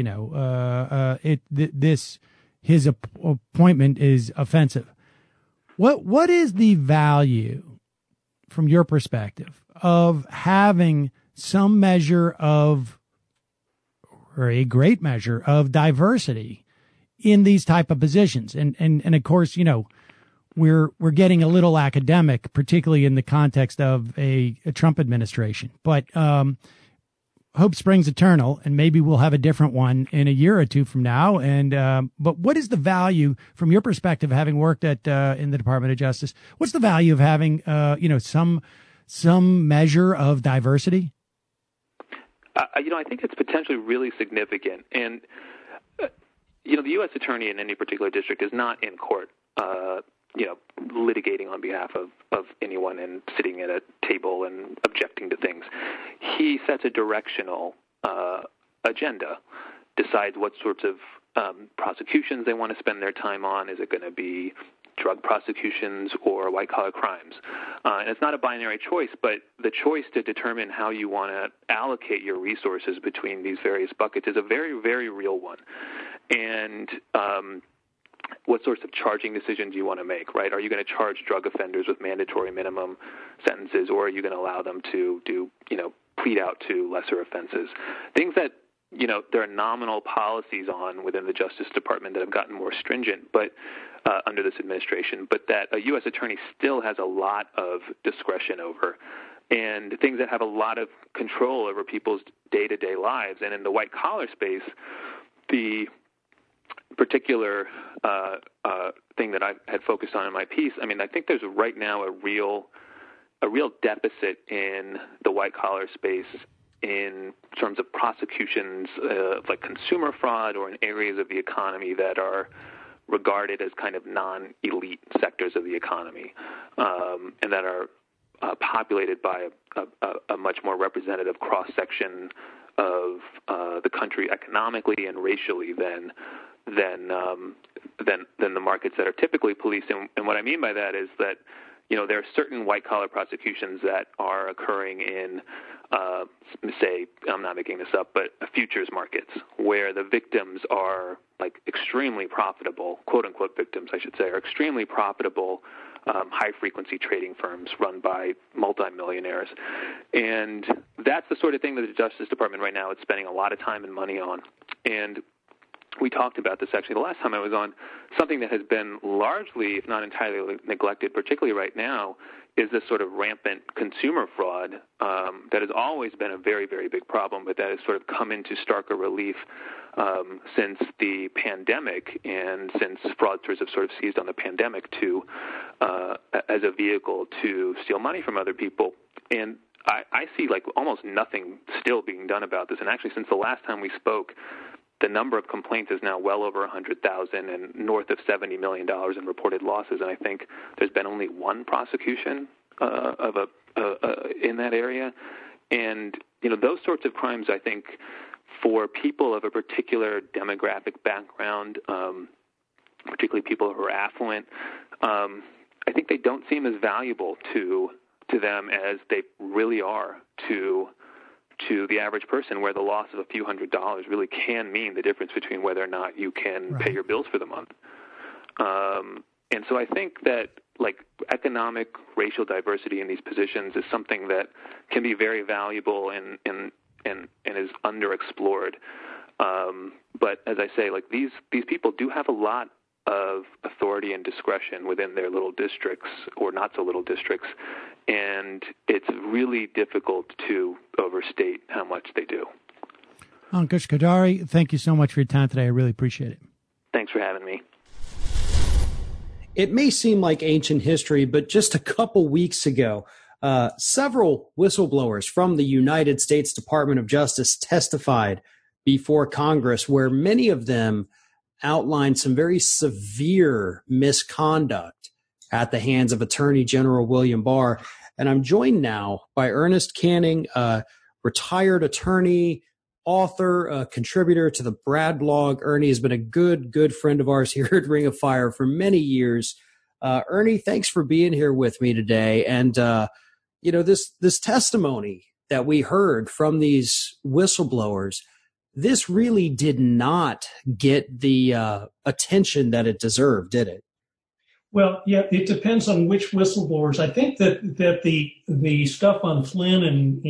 his appointment is offensive. What is the value from your perspective of having some measure of, or a great measure of diversity in these type of positions? And of course, we're getting a little academic, particularly in the context of a Trump administration, but, hope springs eternal, and maybe we'll have a different one in a year or two from now. And, but what is the value from your perspective, having worked at, in the Department of Justice? What's the value of having, some measure of diversity? I think it's potentially really significant. And, the U.S. attorney in any particular district is not in court, litigating on behalf of anyone and sitting at a table and objecting to things. He sets a directional agenda, decides what sorts of prosecutions they want to spend their time on. Is it going to be drug prosecutions or white-collar crimes? And it's not a binary choice, but the choice to determine how you want to allocate your resources between these various buckets is a very, very real one. And what sorts of charging decisions you want to make, right? Are you going to charge drug offenders with mandatory minimum sentences, or are you going to allow them to plead out to lesser offenses? Things that, there are nominal policies on within the Justice Department that have gotten more stringent, but under this administration, but that a U.S. attorney still has a lot of discretion over, and things that have a lot of control over people's day-to-day lives. And in the white-collar space, the particular thing that I had focused on in my piece, I think there's right now a real deficit in the white-collar space in terms of prosecutions like consumer fraud or in areas of the economy that are regarded as kind of non-elite sectors of the economy, and that are populated by a much more representative cross-section of the country economically and racially than the markets that are typically policed. And what I mean by that is that, there are certain white-collar prosecutions that are occurring in, say, I'm not making this up, but futures markets, where the victims are like extremely profitable, quote-unquote victims, I should say, are extremely profitable high-frequency trading firms run by multimillionaires. And that's the sort of thing that the Justice Department right now is spending a lot of time and money on. And we talked about this actually the last time I was on. Something that has been largely, if not entirely neglected, particularly right now, is this sort of rampant consumer fraud that has always been a very, very big problem, but that has sort of come into starker relief since the pandemic, and since fraudsters have sort of seized on the pandemic to as a vehicle to steal money from other people. And I see like almost nothing still being done about this. And actually, since the last time we spoke, the number of complaints is now well over 100,000 and north of $70 million in reported losses. And I think there's been only one prosecution in that area. And, those sorts of crimes, I think, for people of a particular demographic background, particularly people who are affluent, I think they don't seem as valuable to to them as they really are to the average person, where the loss of a few $100s really can mean the difference between whether or not you can pay your bills for the month. And so I think that, like, economic, racial diversity in these positions is something that can be very valuable and is underexplored. But as I say, like, these people do have a lot of authority and discretion within their little districts or not so little districts, and it's really difficult to overstate how much they do. Ankush Khardori, thank you so much for your time today. I really appreciate it. Thanks for having me. It may seem like ancient history, but just a couple weeks ago, several whistleblowers from the United States Department of Justice testified before Congress, where many of them outlined some very severe misconduct at the hands of Attorney General William Barr. And I'm joined now by Ernest Canning, retired attorney, author, contributor to the Brad blog. Ernie has been a good friend of ours here at Ring of Fire for many years. Ernie, thanks for being here with me today. And, this testimony that we heard from these whistleblowers, this really did not get the attention that it deserved, did it? Well, yeah, it depends on which whistleblowers. I think that the stuff on Flynn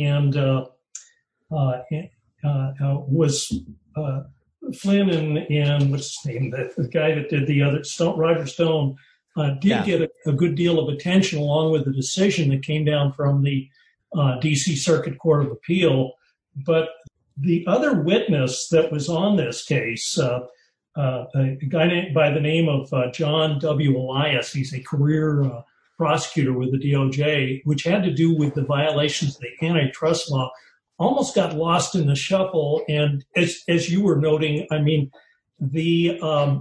was Flynn and what's his name, the guy that did the other, Roger Stone, did get a good deal of attention, along with the decision that came down from the D.C. Circuit Court of Appeal. But the other witness that was on this case, a guy by the name of John W. Elias, he's a career prosecutor with the DOJ, which had to do with the violations of the antitrust law, almost got lost in the shuffle. And as you were noting, I mean, the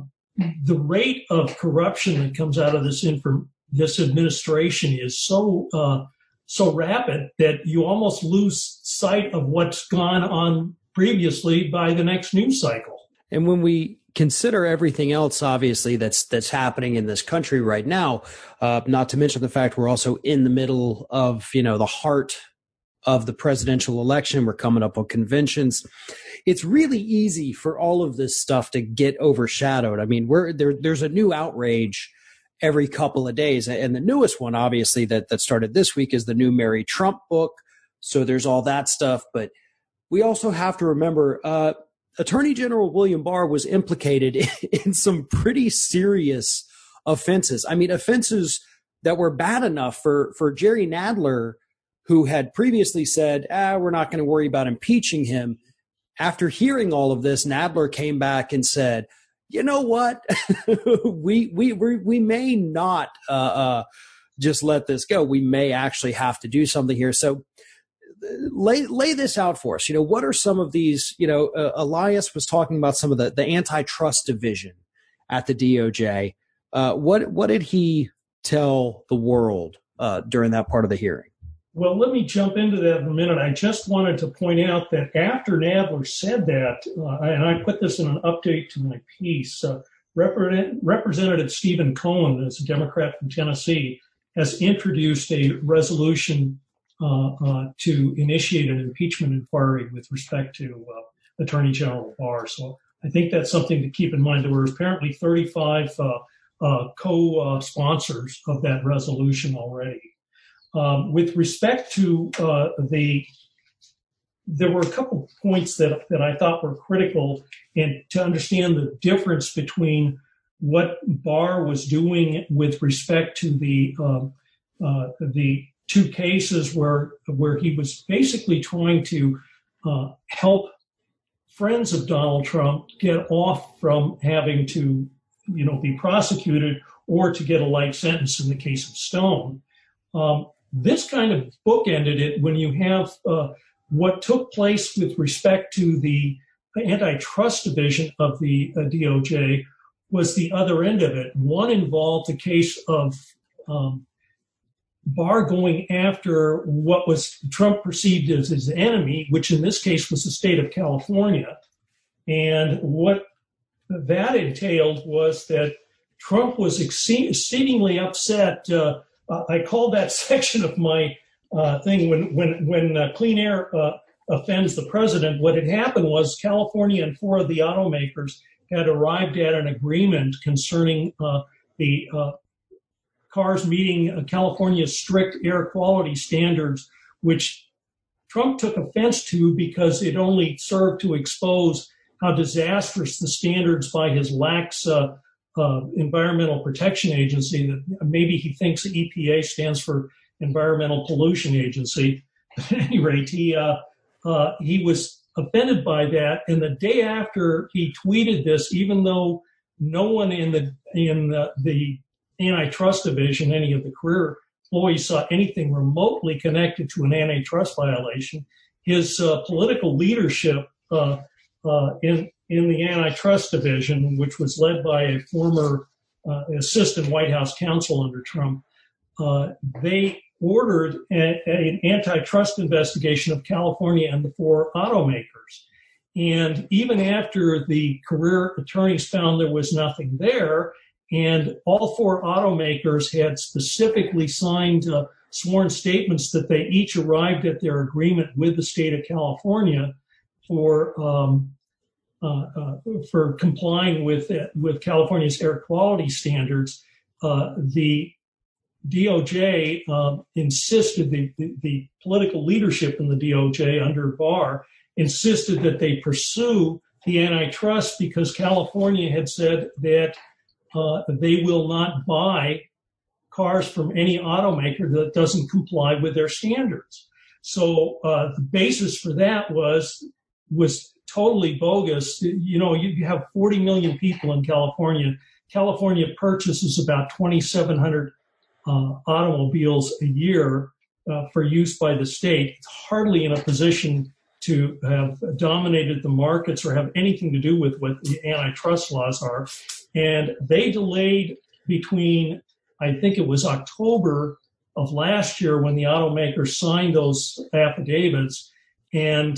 rate of corruption that comes out of this administration is so rapid that you almost lose sight of what's gone on previously by the next news cycle. And when we consider everything else, obviously, that's happening in this country right now, not to mention the fact we're also in the middle of, the heart of the presidential election. We're coming up on conventions. It's really easy for all of this stuff to get overshadowed. I mean, there's a new outrage every couple of days. And the newest one, obviously, that started this week is the new Mary Trump book. So there's all that stuff. But we also have to remember, Attorney General William Barr was implicated in some pretty serious offenses. I mean, offenses that were bad enough for Jerry Nadler, who had previously said, we're not going to worry about impeaching him. After hearing all of this, Nadler came back and said, you know what? we may not just let this go. We may actually have to do something here. So lay this out for us. What are some of these, Elias was talking about some of the antitrust division at the DOJ. What did he tell the world during that part of the hearing? Well, let me jump into that in a minute. I just wanted to point out that after Nadler said that, and I put this in an update to my piece, Representative Stephen Cohen, as a Democrat from Tennessee, has introduced a resolution to initiate an impeachment inquiry with respect to Attorney General Barr. So I think that's something to keep in mind. There were apparently 35 co-sponsors of that resolution already. With respect to there were a couple points that I thought were critical, and to understand the difference between what Barr was doing with respect to the two cases where he was basically trying to help friends of Donald Trump get off from having to, be prosecuted or to get a light sentence in the case of Stone. This kind of bookended it when you have what took place with respect to the antitrust division of the DOJ was the other end of it. One involved the case of Barr going after what was Trump perceived as his enemy, which in this case was the state of California. And what that entailed was that Trump was exceedingly upset. I called that section of my thing. When clean air offends the president, what had happened was California and 4 of the automakers had arrived at an agreement concerning the cars meeting California's strict air quality standards, which Trump took offense to because it only served to expose how disastrous the standards by his lax Environmental Protection Agency, that maybe he thinks the EPA stands for Environmental Pollution Agency. At any rate, he was offended by that. And the day after he tweeted this, even though no one in the antitrust division, any of the career employees, saw anything remotely connected to an antitrust violation, his political leadership in the antitrust division, which was led by a former assistant White House counsel under Trump, they ordered an antitrust investigation of California and the 4 automakers. And even after the career attorneys found there was nothing there, and all 4 automakers had specifically signed sworn statements that they each arrived at their agreement with the state of California for complying with California's air quality standards, the DOJ insisted, the political leadership in the DOJ under Barr insisted that they pursue the antitrust because California had said that they will not buy cars from any automaker that doesn't comply with their standards. So the basis for that was totally bogus. You know, you have 40 million people in California. California purchases about 2,700 automobiles a year for use by the state. It's hardly in a position to have dominated the markets or have anything to do with what the antitrust laws are. And they delayed between, I think it was October of last year when the automakers signed those affidavits, and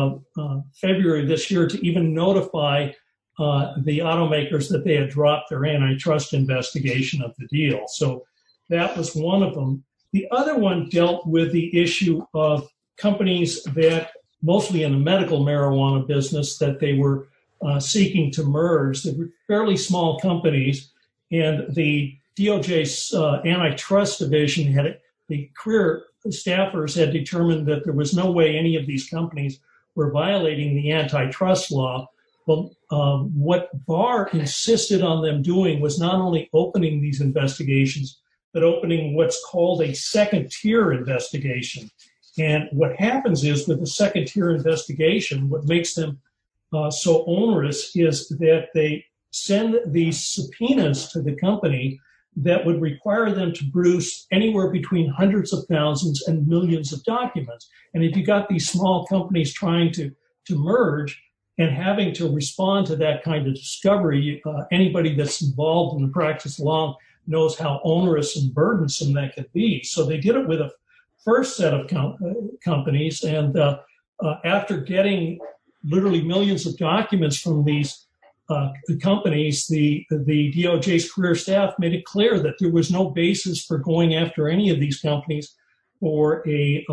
February this year to even notify the automakers that they had dropped their antitrust investigation of the deal. So that was one of them. The other one dealt with the issue of companies that, mostly in the medical marijuana business, that they were seeking to merge. They were fairly small companies, and the DOJ's antitrust division the career staffers had determined that there was no way any of these companies were violating the antitrust law. Well, what Barr insisted on them doing was not only opening these investigations, but opening what's called a second-tier investigation. And what happens is with a second-tier investigation, what makes them so onerous is that they send these subpoenas to the company that would require them to produce anywhere between hundreds of thousands and millions of documents. And if you got these small companies trying to merge and having to respond to that kind of discovery, anybody that's involved in the practice of law knows how onerous and burdensome that could be. So they did it with a first set of companies, and after getting literally millions of documents from these companies, the DOJ's career staff made it clear that there was no basis for going after any of these companies for a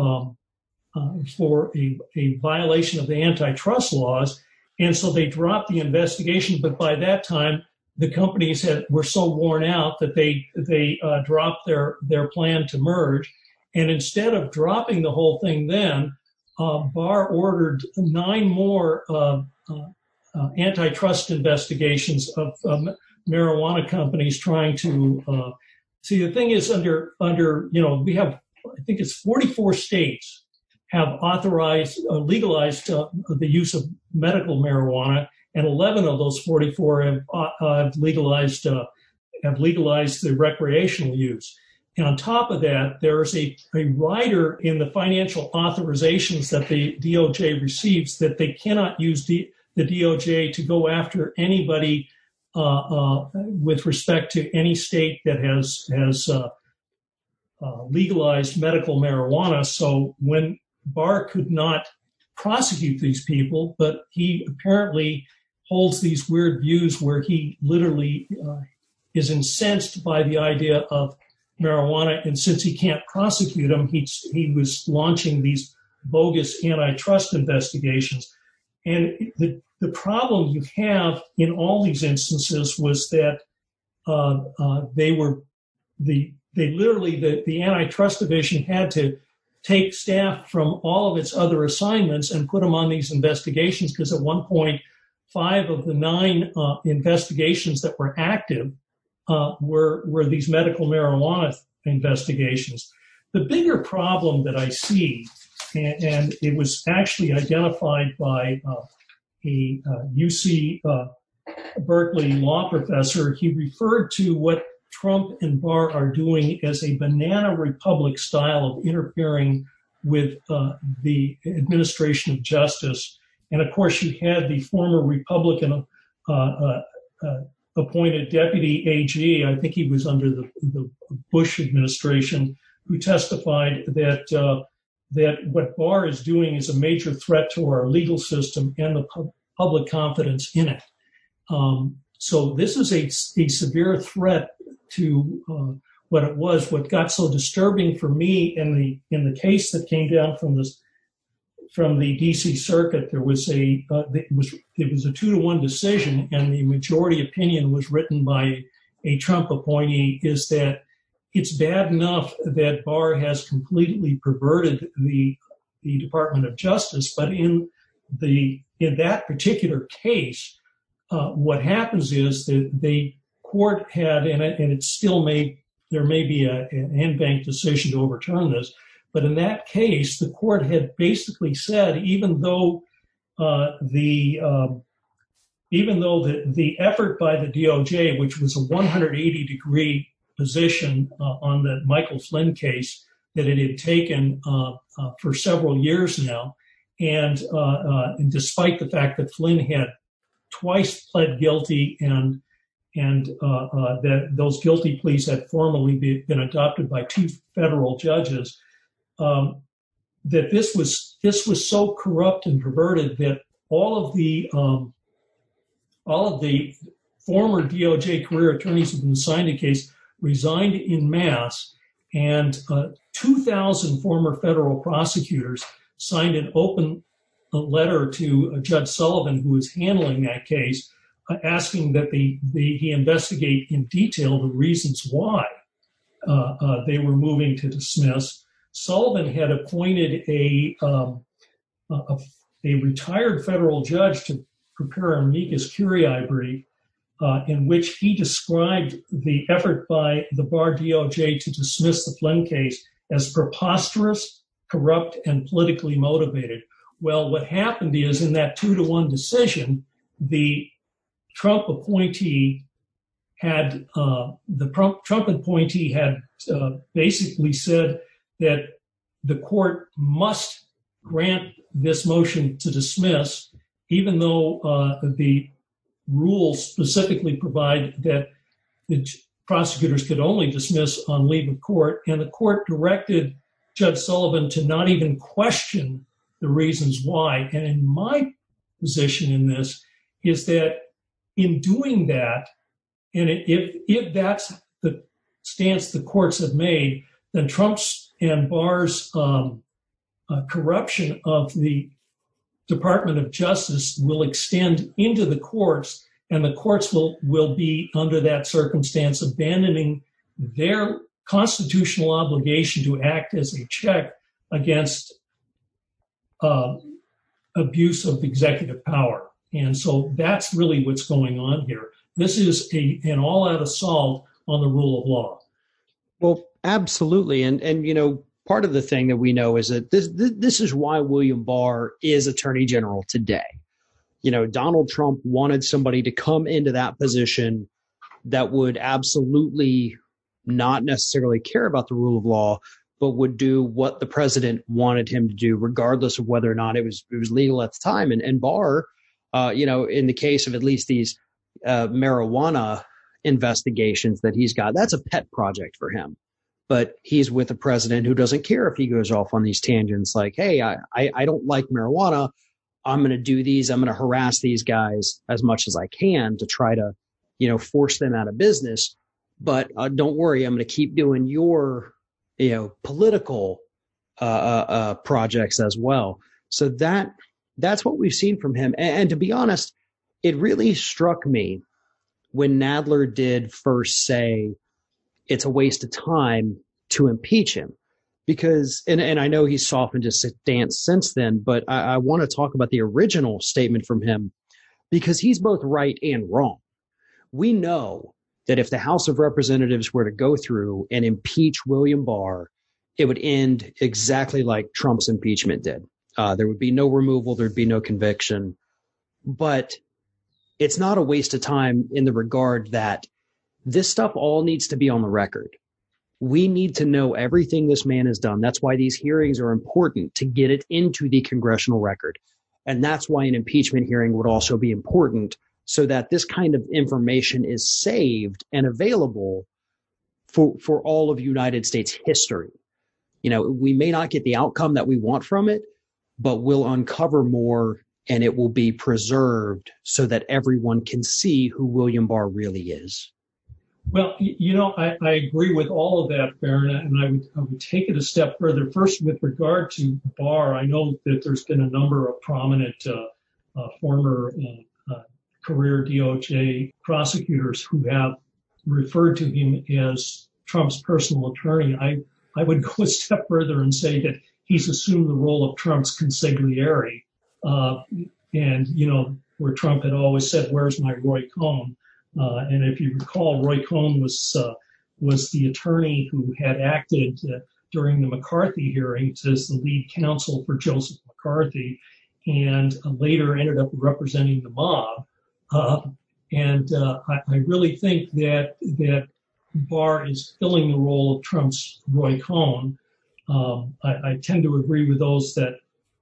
violation of the antitrust laws, and so they dropped the investigation. But by that time, the companies were so worn out that they dropped their plan to merge, and instead of dropping the whole thing, then Barr ordered 9 more antitrust investigations of marijuana companies trying to see. The thing is, under we have, I think it's 44 states have authorized legalized the use of medical marijuana, and 11 of those 44 have legalized the recreational use. And on top of that, there's a rider in the financial authorizations that the DOJ receives that they cannot use the DOJ to go after anybody with respect to any state that has legalized medical marijuana. So when Barr could not prosecute these people, but he apparently holds these weird views where he literally is incensed by the idea of marijuana, and since he can't prosecute him, he was launching these bogus antitrust investigations. And the problem you have in all these instances was that the antitrust division had to take staff from all of its other assignments and put them on these investigations, because at one point, 5 of the 9 investigations that were active were these medical marijuana investigations. The bigger problem that I see, and it was actually identified by a UC Berkeley law professor, he referred to what Trump and Barr are doing as a banana republic style of interfering with the administration of justice. And of course, you had the former Republican appointed deputy AG, I think he was under the Bush administration, who testified that what Barr is doing is a major threat to our legal system and the public confidence in it. So this is a severe threat to what got so disturbing for me in the case that came down from the D.C. Circuit. It was a 2-1 decision, and the majority opinion was written by a Trump appointee, is that it's bad enough that Barr has completely perverted the Department of Justice, but in that particular case, what happens is that the court had, and it still there may be an en banc decision to overturn this, but in that case, the court had basically said, even though the effort by the DOJ, which was a 180-degree position on the Michael Flynn case that it had taken for several years now, and despite the fact that Flynn had twice pled guilty and that those guilty pleas had formally been adopted by 2 federal judges, that this was so corrupt and perverted that all of the former DOJ career attorneys who've been assigned a case resigned en masse, and 2,000 former federal prosecutors signed an open letter to Judge Sullivan, who was handling that case, asking that he investigate in detail the reasons why they were moving to dismiss. Sullivan had appointed a retired federal judge to prepare an amicus curiae brief in which he described the effort by the Barr DOJ to dismiss the Flynn case as preposterous, corrupt, and politically motivated. Well, what happened is, in that 2-1 decision, the Trump appointee had basically said that the court must grant this motion to dismiss, even though the rules specifically provide that the prosecutors could only dismiss on leave of court, and the court directed Judge Sullivan to not even question the reasons why. And in my position in this is that in doing that, and if that's the stance the courts have made, then Trump's and Barr's corruption of the Department of Justice will extend into the courts, and the courts will be, under that circumstance, abandoning their constitutional obligation to act as a check against abuse of executive power. And so that's really what's going on here. This is an all-out assault on the rule of law. Well, absolutely. And you know, part of the thing that we know is that this is why William Barr is Attorney General today. You know, Donald Trump wanted somebody to come into that position that would absolutely not necessarily care about the rule of law, but would do what the president wanted him to do, regardless of whether or not it was legal at the time. And Barr, you know, in the case of at least these marijuana investigations that he's got, that's a pet project for him. But he's with a president who doesn't care if he goes off on these tangents like, hey, I don't like marijuana. I'm going to do these. I'm going to harass these guys as much as I can to try to, you know, force them out of business. but don't worry, I'm going to keep doing your, political projects as well. So that's what we've seen from him. And to be honest, it really struck me when Nadler did first say it's a waste of time to impeach him, because, and I know he's softened his stance since then, but I want to talk about the original statement from him, because he's both right and wrong. We know that if the House of Representatives were to go through and impeach William Barr, it would end exactly like Trump's impeachment did. There would be no removal. There'd be no conviction. But it's not a waste of time in the regard that this stuff all needs to be on the record. We need to know everything this man has done. That's why these hearings are important, to get it into the congressional record. And that's why an impeachment hearing would also be important, so that this kind of information is saved and available for all of United States history. We may not get the outcome that we want from it, but we'll uncover more, and it will be preserved so that everyone can see who William Barr really is. Well, I agree with all of that, Baron, and I would take it a step further. First, with regard to Barr, I know that there's been a number of prominent former career DOJ prosecutors who have referred to him as Trump's personal attorney. I would go a step further and say that he's assumed the role of Trump's consigliere, where Trump had always said, "Where's my Roy Cohn?" And if you recall, Roy Cohn was the attorney who had acted during the McCarthy hearings as the lead counsel for Joseph McCarthy, and later ended up representing the mob. I really think that Barr is filling the role of Trump's Roy Cohn. I tend to agree with those that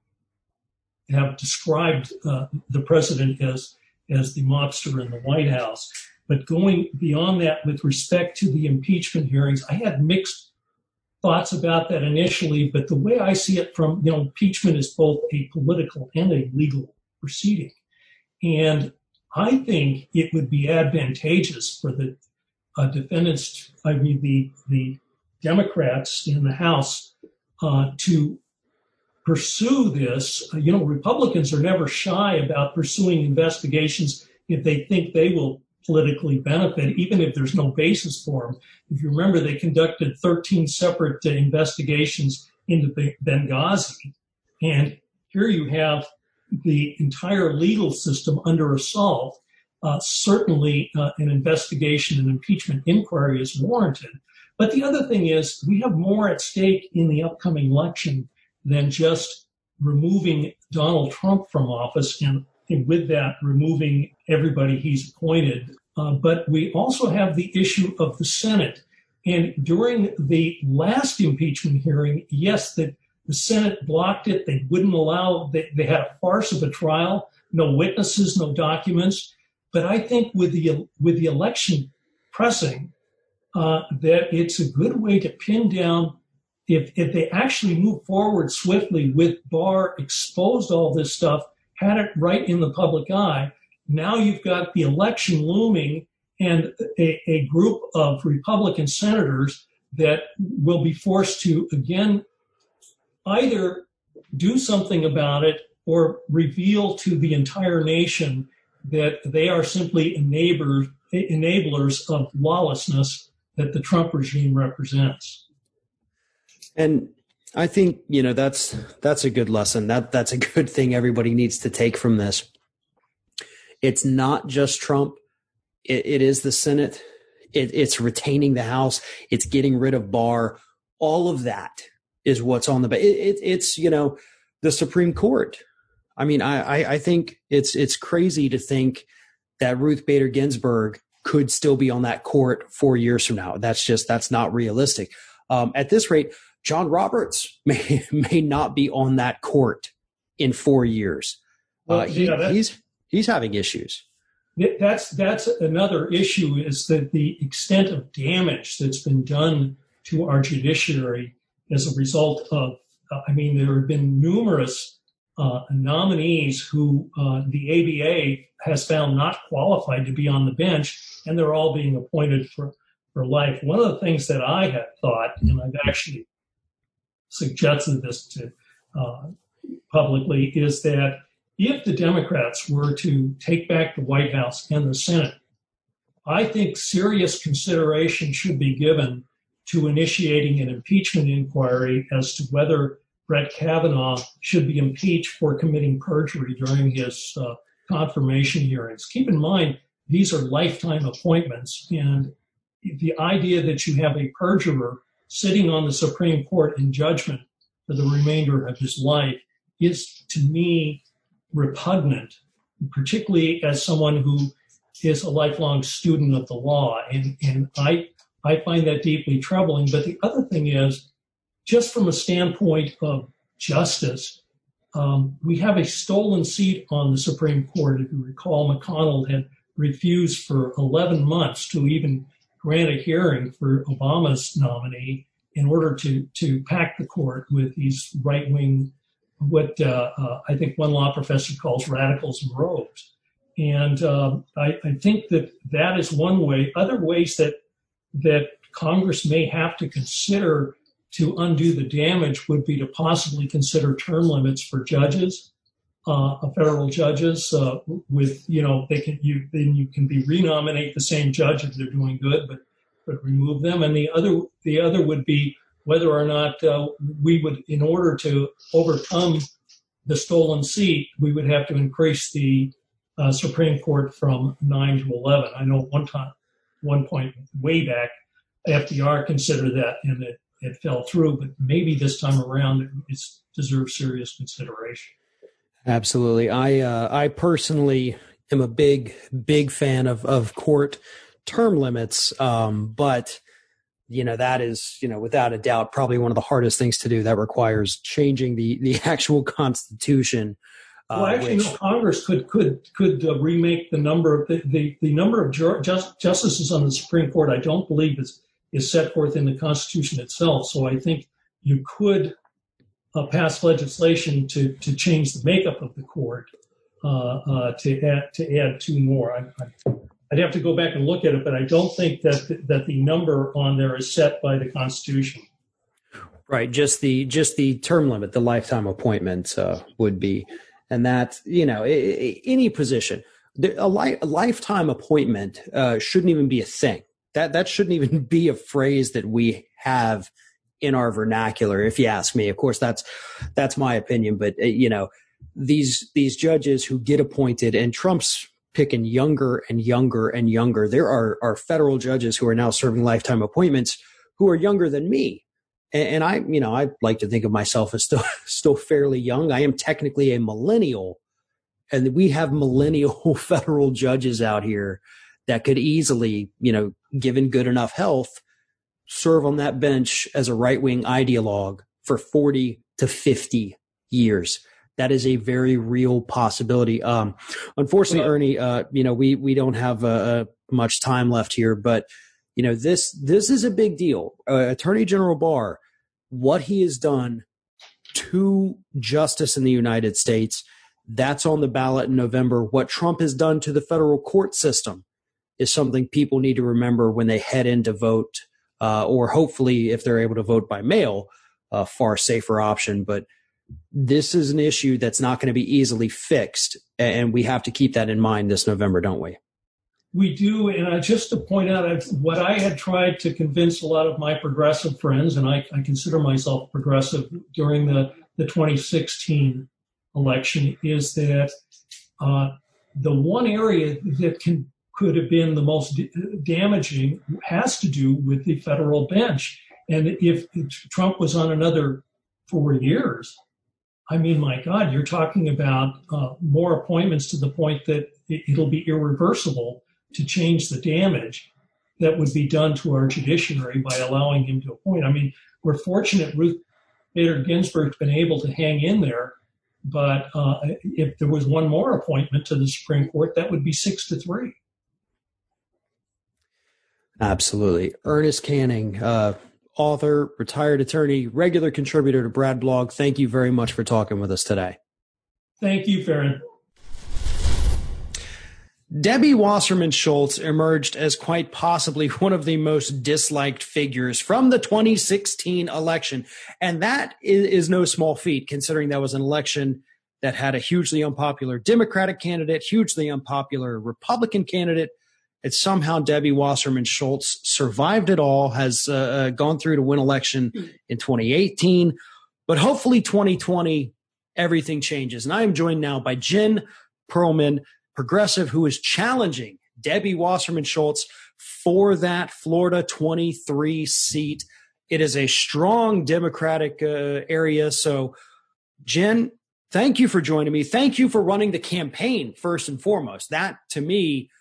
have described the president as the mobster in the White House. But going beyond that, with respect to the impeachment hearings, I had mixed thoughts about that initially, but the way I see it from, impeachment is both a political and a legal proceeding. And I think it would be advantageous for the defendants, the Democrats in the House, to pursue this. Republicans are never shy about pursuing investigations if they think they will politically benefit, even if there's no basis for them. If you remember, they conducted 13 separate investigations into Benghazi. And here you have the entire legal system under assault. Certainly an investigation and impeachment inquiry is warranted. But the other thing is, we have more at stake in the upcoming election than just removing Donald Trump from office, and with that, removing everybody he's appointed. But we also have the issue of the Senate. And during the last impeachment hearing, yes, the Senate blocked it. They wouldn't allow, they had a farce of a trial, no witnesses, no documents. But I think with the election pressing, that it's a good way to pin down, if they actually move forward swiftly with Barr, exposed all this stuff, had it right in the public eye. Now you've got the election looming and a group of Republican senators that will be forced to, again, either do something about it or reveal to the entire nation that they are simply enablers of lawlessness that the Trump regime represents. And I think, that's a good lesson. That's a good thing everybody needs to take from this. It's not just Trump. It is the Senate. It's retaining the House. It's getting rid of Barr. All of that is what's on the it's the Supreme Court. I mean, I think it's crazy to think that Ruth Bader Ginsburg could still be on that court 4 years from now. That's not realistic. At this rate, John Roberts may not be on that court in 4 years. He's having issues. That's another issue, is that the extent of damage that's been done to our judiciary as a result of, there have been numerous nominees who the ABA has found not qualified to be on the bench, and they're all being appointed for life. One of the things that I had thought, and I've actually suggested this to publicly, is that if the Democrats were to take back the White House and the Senate, I think serious consideration should be given to initiating an impeachment inquiry as to whether Brett Kavanaugh should be impeached for committing perjury during his confirmation hearings. Keep in mind, these are lifetime appointments, and the idea that you have a perjurer sitting on the Supreme Court in judgment for the remainder of his life is, to me, repugnant, particularly as someone who is a lifelong student of the law. And I find that deeply troubling. But the other thing is, just from a standpoint of justice, we have a stolen seat on the Supreme Court. If you recall, McConnell had refused for 11 months to even grant a hearing for Obama's nominee in order to pack the court with these right-wing, what I think one law professor calls radicals in robes. And I think that is one way. Other ways that Congress may have to consider to undo the damage would be to possibly consider term limits for judges, federal judges. With you can be renominate the same judge if they're doing good, but remove them. And the other would be whether or not we would, in order to overcome the stolen seat, we would have to increase the Supreme Court from 9 to 11. I know one point way back, FDR considered that and it fell through, but maybe this time around it deserves serious consideration. Absolutely. I personally am a big fan of court term limits, but that is, without a doubt, probably one of the hardest things to do. That requires changing the actual Constitution. Well, actually, Congress could remake the number of the number of justices on the Supreme Court. I don't believe is set forth in the Constitution itself. So I think you could pass legislation to change the makeup of the court to add two more. I'd have to go back and look at it, but I don't think that the number on there is set by the Constitution. Right, just the term limit, the lifetime appointment would be. And that, any position, a lifetime appointment shouldn't even be a thing. That shouldn't even be a phrase that we have in our vernacular, if you ask me. Of course, that's my opinion. But, these judges who get appointed, and Trump's picking younger and younger and younger. There are federal judges who are now serving lifetime appointments who are younger than me. And I like to think of myself as still fairly young. I am technically a millennial, and we have millennial federal judges out here that could easily, given good enough health, serve on that bench as a right-wing ideologue for 40 to 50 years. That is a very real possibility. Unfortunately, Ernie, we don't have much time left here, but this is a big deal. Attorney General Barr, what he has done to justice in the United States, that's on the ballot in November. What Trump has done to the federal court system is something people need to remember when they head in to vote, or hopefully if they're able to vote by mail, a far safer option. But this is an issue that's not going to be easily fixed, and we have to keep that in mind this November, don't we? We do, and just to point out, what I had tried to convince a lot of my progressive friends, and I consider myself progressive during the 2016 election, is that the one area that could have been the most damaging has to do with the federal bench. And if Trump was on another 4 years, I mean, my God, you're talking about more appointments to the point that it'll be irreversible to change the damage that would be done to our judiciary by allowing him to appoint. I mean, we're fortunate Ruth Bader Ginsburg's been able to hang in there, but if there was one more appointment to the Supreme Court, that would be 6-3. Absolutely. Ernest Canning, author, retired attorney, regular contributor to Brad Blog. Thank you very much for talking with us today. Thank you, Farron. Debbie Wasserman Schultz emerged as quite possibly one of the most disliked figures from the 2016 election. And that is no small feat, considering that was an election that had a hugely unpopular Democratic candidate, hugely unpopular Republican candidate. And somehow Debbie Wasserman Schultz survived it all, has gone through to win election in 2018. But hopefully 2020, everything changes. And I am joined now by Jen Perlman, progressive, who is challenging Debbie Wasserman Schultz for that Florida 23 seat. It is a strong Democratic area. So, Jen, thank you for joining me. Thank you for running the campaign first and foremost. That, to me,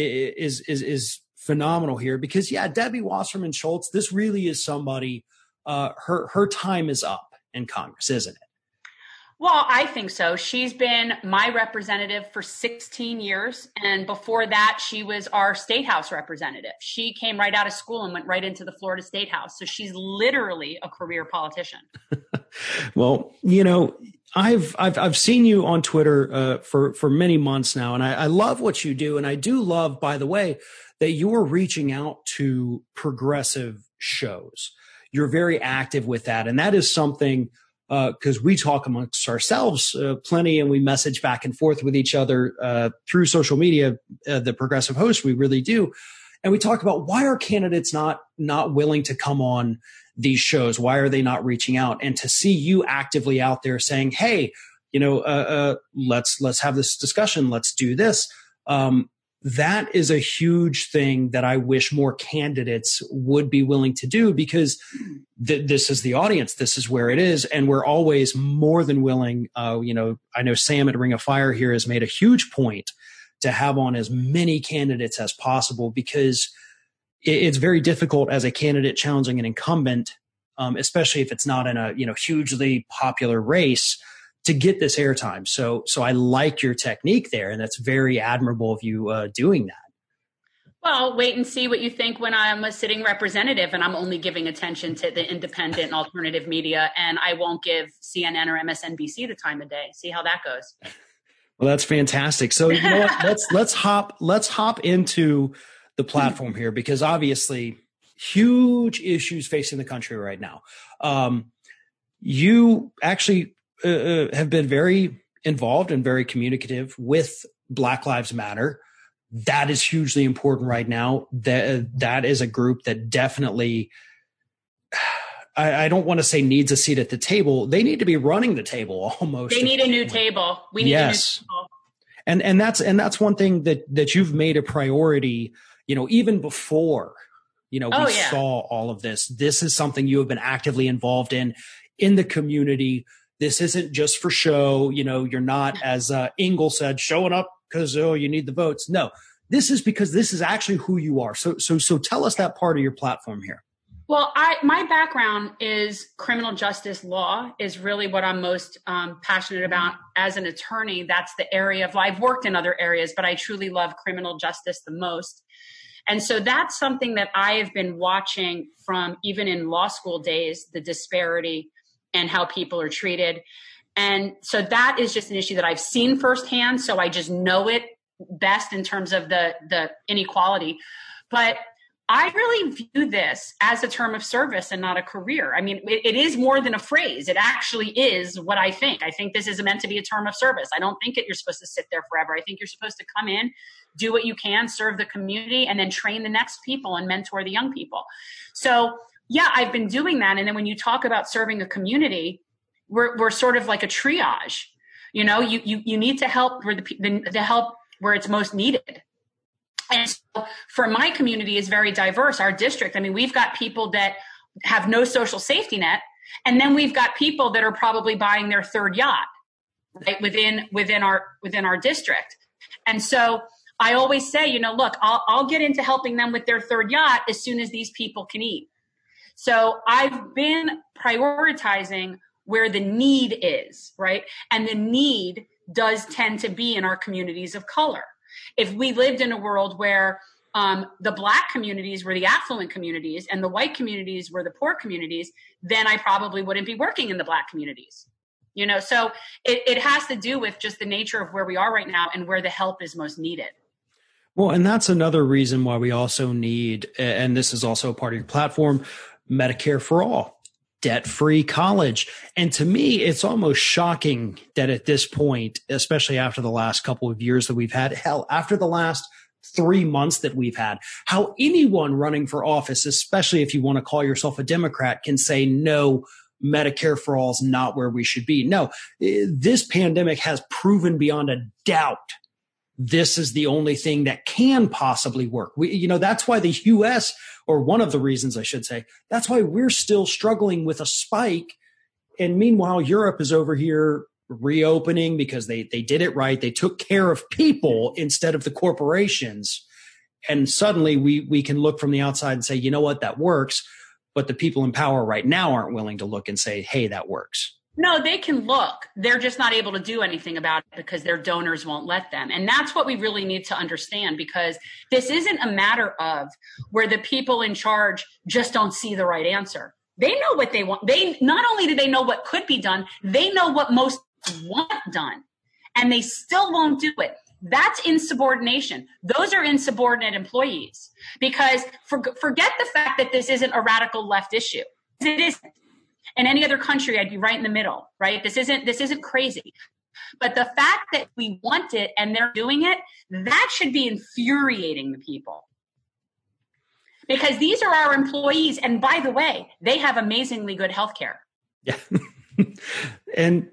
is phenomenal here because, yeah, Debbie Wasserman Schultz, this really is somebody, her time is up in Congress, isn't it? Well, I think so. She's been my representative for 16 years. And before that, she was our state house representative. She came right out of school and went right into the Florida State House. So she's literally a career politician. Well, you know, I've seen you on Twitter for many months now, and I love what you do. And I do love, by the way, that you're reaching out to progressive shows. You're very active with that. And that is something because we talk amongst ourselves plenty and we message back and forth with each other through social media, the progressive hosts, we really do. And we talk about why are candidates not willing to come on these shows? Why are they not reaching out? And to see you actively out there saying, hey, you know, let's have this discussion. Let's do this. That is a huge thing that I wish more candidates would be willing to do because this is the audience. This is where it is. And we're always more than willing. You know, I know Sam at Ring of Fire here has made a huge point to have on as many candidates as possible because it's very difficult as a candidate challenging an incumbent, especially if it's not in a, you know, hugely popular race, to get this airtime. So I like your technique there, and that's very admirable of you doing that. Well, wait and see what you think when I'm a sitting representative and I'm only giving attention to the independent and alternative media, and I won't give CNN or MSNBC the time of day. See how that goes. Well, that's fantastic. So you know what? let's hop into the platform here because obviously huge issues facing the country right now. You actually have been very involved and very communicative with Black Lives Matter. That is hugely important right now. That is a group that definitely, I don't want to say needs a seat at the table. They need to be running the table almost. They need a new table. We need a new table. And that's one thing that you've made a priority, you know, even before, you know, we saw all of this. This is something you have been actively involved in the community. This isn't just for show. You know, you're not, as Engel said, showing up because, you need the votes. No, this is because this is actually who you are. So tell us that part of your platform here. Well, my background is criminal justice law is really what I'm most passionate about as an attorney. That's the area of, I've worked in other areas, but I truly love criminal justice the most. And so that's something that I have been watching from even in law school days, the disparity and how people are treated. And so that is just an issue that I've seen firsthand. So I just know it best in terms of the inequality. But I really view this as a term of service and not a career. I mean, it is more than a phrase. It actually is what I think. I think this is meant to be a term of service. I don't think you're supposed to sit there forever. I think you're supposed to come in, do what you can, serve the community, and then train the next people and mentor the young people. So yeah, I've been doing that. And then when you talk about serving a community, we're sort of like a triage. You know, you need to help where the help where it's most needed. And so for my community is very diverse. Our district, I mean, we've got people that have no social safety net, and then we've got people that are probably buying their third yacht, right, within our district. And so I always say, you know, look, I'll get into helping them with their third yacht as soon as these people can eat. So I've been prioritizing where the need is, right? And the need does tend to be in our communities of color. If we lived in a world where the Black communities were the affluent communities and the white communities were the poor communities, then I probably wouldn't be working in the Black communities. You know, so it has to do with just the nature of where we are right now and where the help is most needed. Well, and that's another reason why we also need, and this is also a part of your platform, Medicare for all, debt-free college. And to me, it's almost shocking that at this point, especially after the last couple of years that we've had, hell, after the last 3 months that we've had, how anyone running for office, especially if you want to call yourself a Democrat, can say, no, Medicare for all is not where we should be. No, this pandemic has proven beyond a doubt this is the only thing that can possibly work. That's why the U.S., or one of the reasons I should say, that's why we're still struggling with a spike. And meanwhile, Europe is over here reopening because they did it right. They took care of people instead of the corporations. And suddenly we can look from the outside and say, you know what, that works. But the people in power right now aren't willing to look and say, hey, that works. No, they can look. They're just not able to do anything about it because their donors won't let them. And that's what we really need to understand, because this isn't a matter of where the people in charge just don't see the right answer. They know what they want. They not only do they know what could be done, they know what most want done, and they still won't do it. That's insubordination. Those are insubordinate employees, because forget the fact that this isn't a radical left issue. It isn't. In any other country, I'd be right in the middle, right? This isn't crazy. But the fact that we want it and they're doing it, that should be infuriating the people. Because these are our employees. And by the way, they have amazingly good health care. Yeah. And,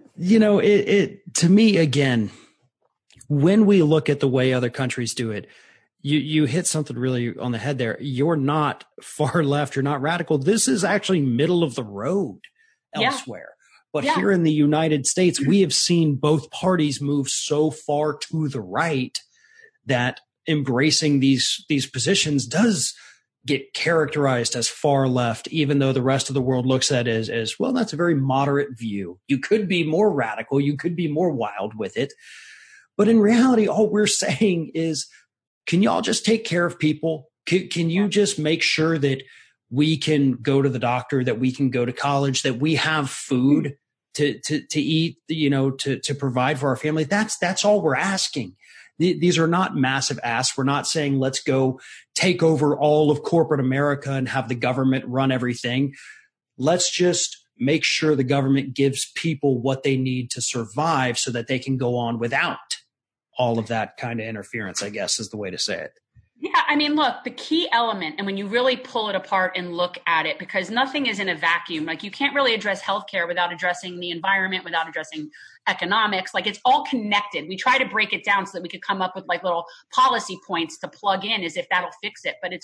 it to me, again, when we look at the way other countries do it, you hit something really on the head there. You're not far left. You're not radical. This is actually middle of the road elsewhere. But here in the United States, we have seen both parties move so far to the right that embracing these positions does get characterized as far left, even though the rest of the world looks at it as well, that's a very moderate view. You could be more radical. You could be more wild with it. But in reality, all we're saying is, can y'all just take care of people? Can you just make sure that we can go to the doctor, that we can go to college, that we have food to eat, to provide for our family? That's all we're asking. These are not massive asks. We're not saying let's go take over all of corporate America and have the government run everything. Let's just make sure the government gives people what they need to survive so that they can go on without all of that kind of interference, I guess is the way to say it. Yeah, I mean, look, the key element, and when you really pull it apart and look at it, because nothing is in a vacuum. Like, you can't really address healthcare without addressing the environment, without addressing economics. Like, it's all connected. We try to break it down so that we could come up with like little policy points to plug in as if that'll fix it. But it's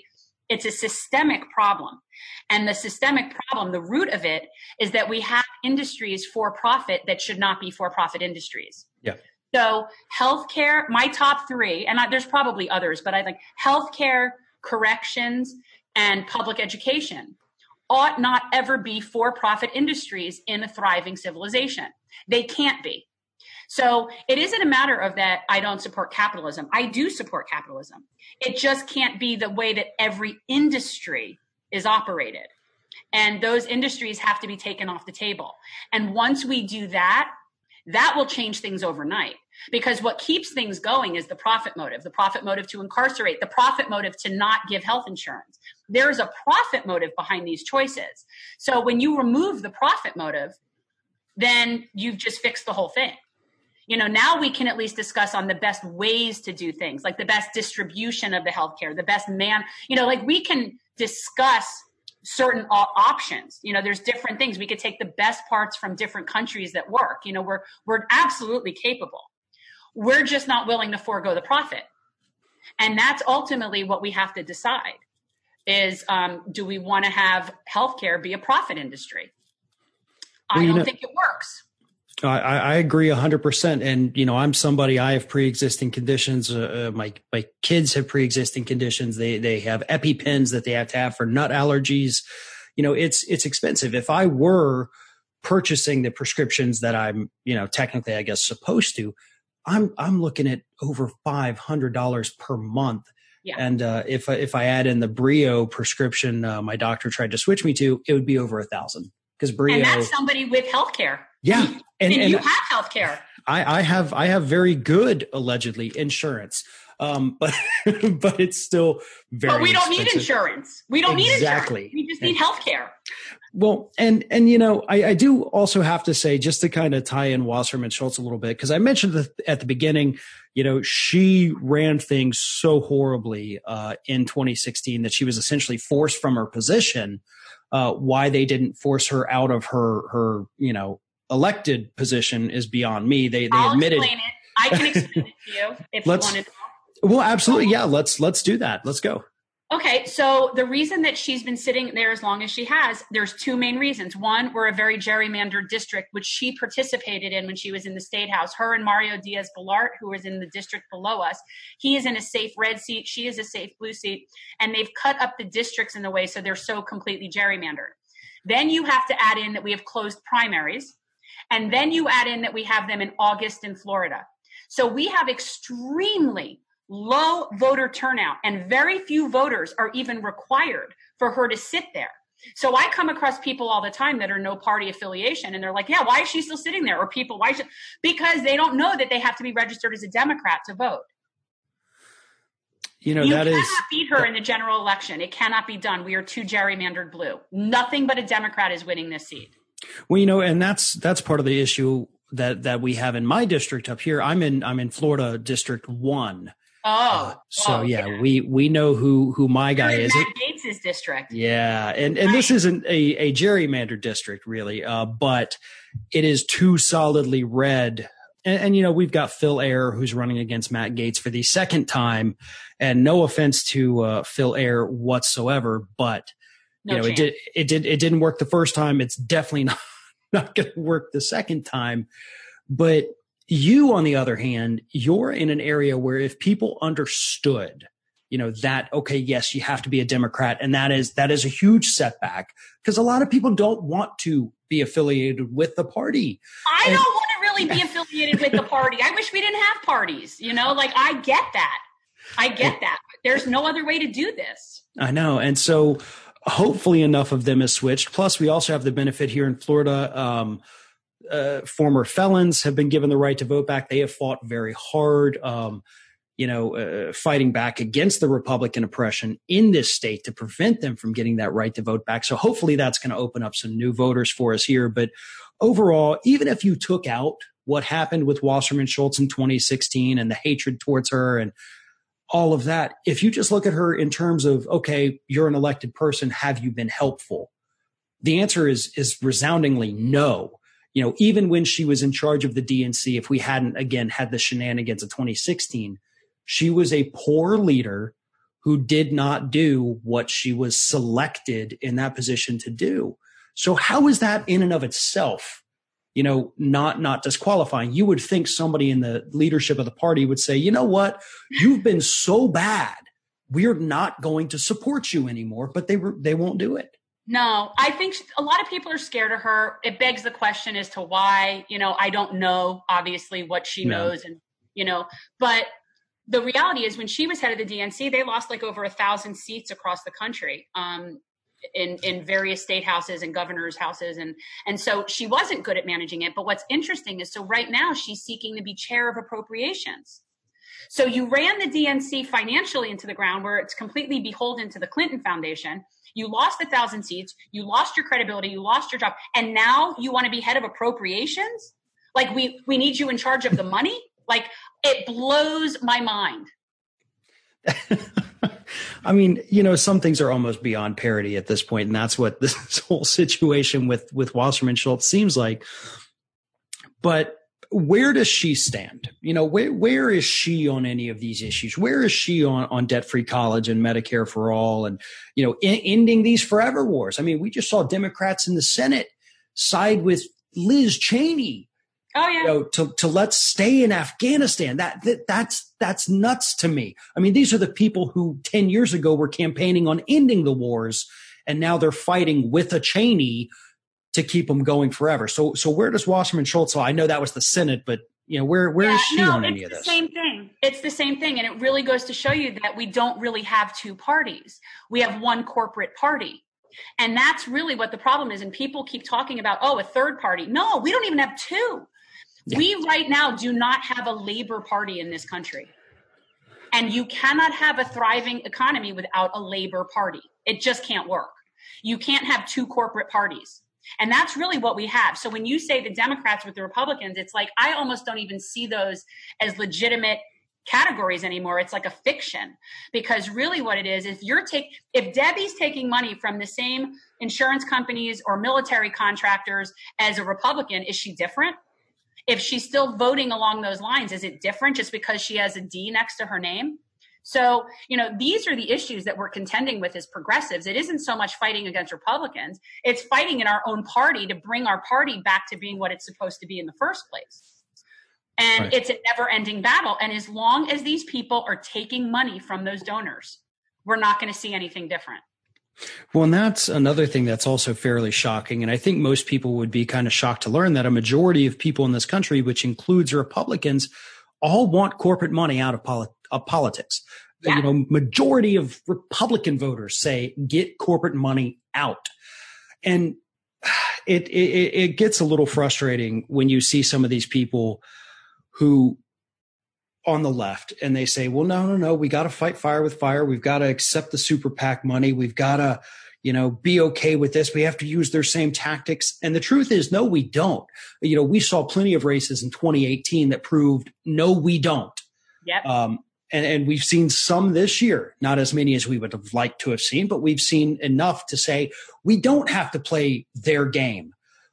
a systemic problem. And the systemic problem, the root of it, is that we have industries for profit that should not be for profit industries. Yeah. So healthcare, my top three, and there's probably others, but I think healthcare, corrections, and public education ought not ever be for-profit industries in a thriving civilization. They can't be. So it isn't a matter of that I don't support capitalism. I do support capitalism. It just can't be the way that every industry is operated. And those industries have to be taken off the table. And once we do that, that will change things overnight, because what keeps things going is the profit motive to incarcerate, the profit motive to not give health insurance. There's a profit motive behind these choices. So when you remove the profit motive, then you've just fixed the whole thing. Now we can at least discuss on the best ways to do things, like the best distribution of the healthcare, the best we can discuss certain options. There's different things. We could take the best parts from different countries that work. We're absolutely capable. We're just not willing to forego the profit. And that's ultimately what we have to decide is, do we want to have healthcare be a profit industry? I don't think it works. I agree 100%. And, I'm somebody, I have pre-existing conditions. My kids have pre-existing conditions. They have EpiPens that they have to have for nut allergies. It's expensive. If I were purchasing the prescriptions that I'm, technically, I guess, supposed to, I'm looking at over $500 per month. Yeah. And if I add in the Brio prescription, my doctor tried to switch me to, it would be over $1,000, because Brio. And that's somebody with healthcare. Yeah. And you have healthcare. I have very good, allegedly, insurance. but it's still very. But we don't expensive. need insurance. We don't need insurance. We just need health care. Well, and I do also have to say, just to kind of tie in Wasserman Schultz a little bit, because I mentioned at the beginning, she ran things so horribly in 2016 that she was essentially forced from her position. Why they didn't force her out of her elected position is beyond me. They admitted. Explain it. I can explain it to you if you want to know. Well, absolutely. Yeah. Let's do that. Let's go. Okay, so the reason that she's been sitting there as long as she has, there's two main reasons. One, we're a very gerrymandered district, which she participated in when she was in the State House. Her and Mario Diaz-Balart, who is in the district below us, he is in a safe red seat, she is a safe blue seat, and they've cut up the districts in the way so they're so completely gerrymandered. Then you have to add in that we have closed primaries, and then you add in that we have them in August in Florida. So we have extremely low voter turnout, and very few voters are even required for her to sit there. So I come across people all the time that are no party affiliation, and they're like, yeah, why is she still sitting there? Or people, because they don't know that they have to be registered as a Democrat to vote. You cannot beat her in the general election. It cannot be done. We are too gerrymandered blue. Nothing but a Democrat is winning this seat. Well, and that's part of the issue that we have in my district up here. I'm in Florida District 1. We know who my guy is. Matt Gaetz's district. Yeah, and this isn't a gerrymandered district really, but it is too solidly red. And we've got Phil Ayer who's running against Matt Gaetz for the second time, and no offense to Phil Ayer whatsoever, but it didn't work the first time. It's definitely not going to work the second time, but. You, on the other hand, you're in an area where if people understood, that, okay, yes, you have to be a Democrat. And that is a huge setback because a lot of people don't want to be affiliated with the party. I don't want to really be affiliated with the party. I wish we didn't have parties, I get that. There's no other way to do this. I know. And so hopefully enough of them has switched. Plus, we also have the benefit here in Florida. Former felons have been given the right to vote back. They have fought very hard, fighting back against the Republican oppression in this state to prevent them from getting that right to vote back. So hopefully that's going to open up some new voters for us here. But overall, even if you took out what happened with Wasserman Schultz in 2016 and the hatred towards her and all of that, if you just look at her in terms of, okay, you're an elected person, have you been helpful? The answer is resoundingly no. Even when she was in charge of the DNC, if we hadn't, again, had the shenanigans of 2016, she was a poor leader who did not do what she was selected in that position to do. So how is that in and of itself, not disqualifying? You would think somebody in the leadership of the party would say, you know what, you've been so bad, we're not going to support you anymore, but they won't do it. No, I think a lot of people are scared of her. It begs the question as to why, I don't know, obviously, what she knows. And, but the reality is when she was head of the DNC, they lost like over 1,000 seats across the country in various state houses and governor's houses. And so she wasn't good at managing it. But what's interesting is, so right now she's seeking to be chair of appropriations. So you ran the DNC financially into the ground where it's completely beholden to the Clinton Foundation. You lost 1,000 seats. You lost your credibility. You lost your job. And now you want to be head of appropriations? Like we need you in charge of the money? Like it blows my mind. I mean, some things are almost beyond parody at this point, and that's what this whole situation with Wasserman Schultz seems like. But where does she stand? Where is she on any of these issues? Where is she on debt-free college and Medicare for all and, ending these forever wars? I mean, we just saw Democrats in the Senate side with Liz Cheney. Oh, yeah. To let's stay in Afghanistan. That's nuts to me. I mean, these are the people who 10 years ago were campaigning on ending the wars, and now they're fighting with a Cheney to keep them going forever. So where does Wasserman Schultz? I know that was the Senate, but where is she on any of this? It's the same thing. It's the same thing. And it really goes to show you that we don't really have two parties. We have one corporate party. And that's really what the problem is. And people keep talking about, a third party. No, we don't even have two. Yeah. We right now do not have a labor party in this country. And you cannot have a thriving economy without a labor party. It just can't work. You can't have two corporate parties. And that's really what we have. So when you say the Democrats with the Republicans, it's like I almost don't even see those as legitimate categories anymore. It's like a fiction, because really what it is if Debbie's taking money from the same insurance companies or military contractors as a Republican, is she different? If she's still voting along those lines, is it different just because she has a D next to her name? So, these are the issues that we're contending with as progressives. It isn't so much fighting against Republicans. It's fighting in our own party to bring our party back to being what it's supposed to be in the first place. And right. It's a never-ending battle. And as long as these people are taking money from those donors, we're not going to see anything different. Well, and that's another thing that's also fairly shocking. And I think most people would be kind of shocked to learn that a majority of people in this country, which includes Republicans, all want corporate money out of politics. Yeah. Majority of Republican voters say get corporate money out. And it gets a little frustrating when you see some of these people who on the left and they say, well, no, we got to fight fire with fire. We've got to accept the super PAC money. We've got to, be okay with this. We have to use their same tactics. And the truth is, no, we don't. We saw plenty of races in 2018 that proved, no, we don't. Yep. And we've seen some this year, not as many as we would have liked to have seen, but we've seen enough to say we don't have to play their game.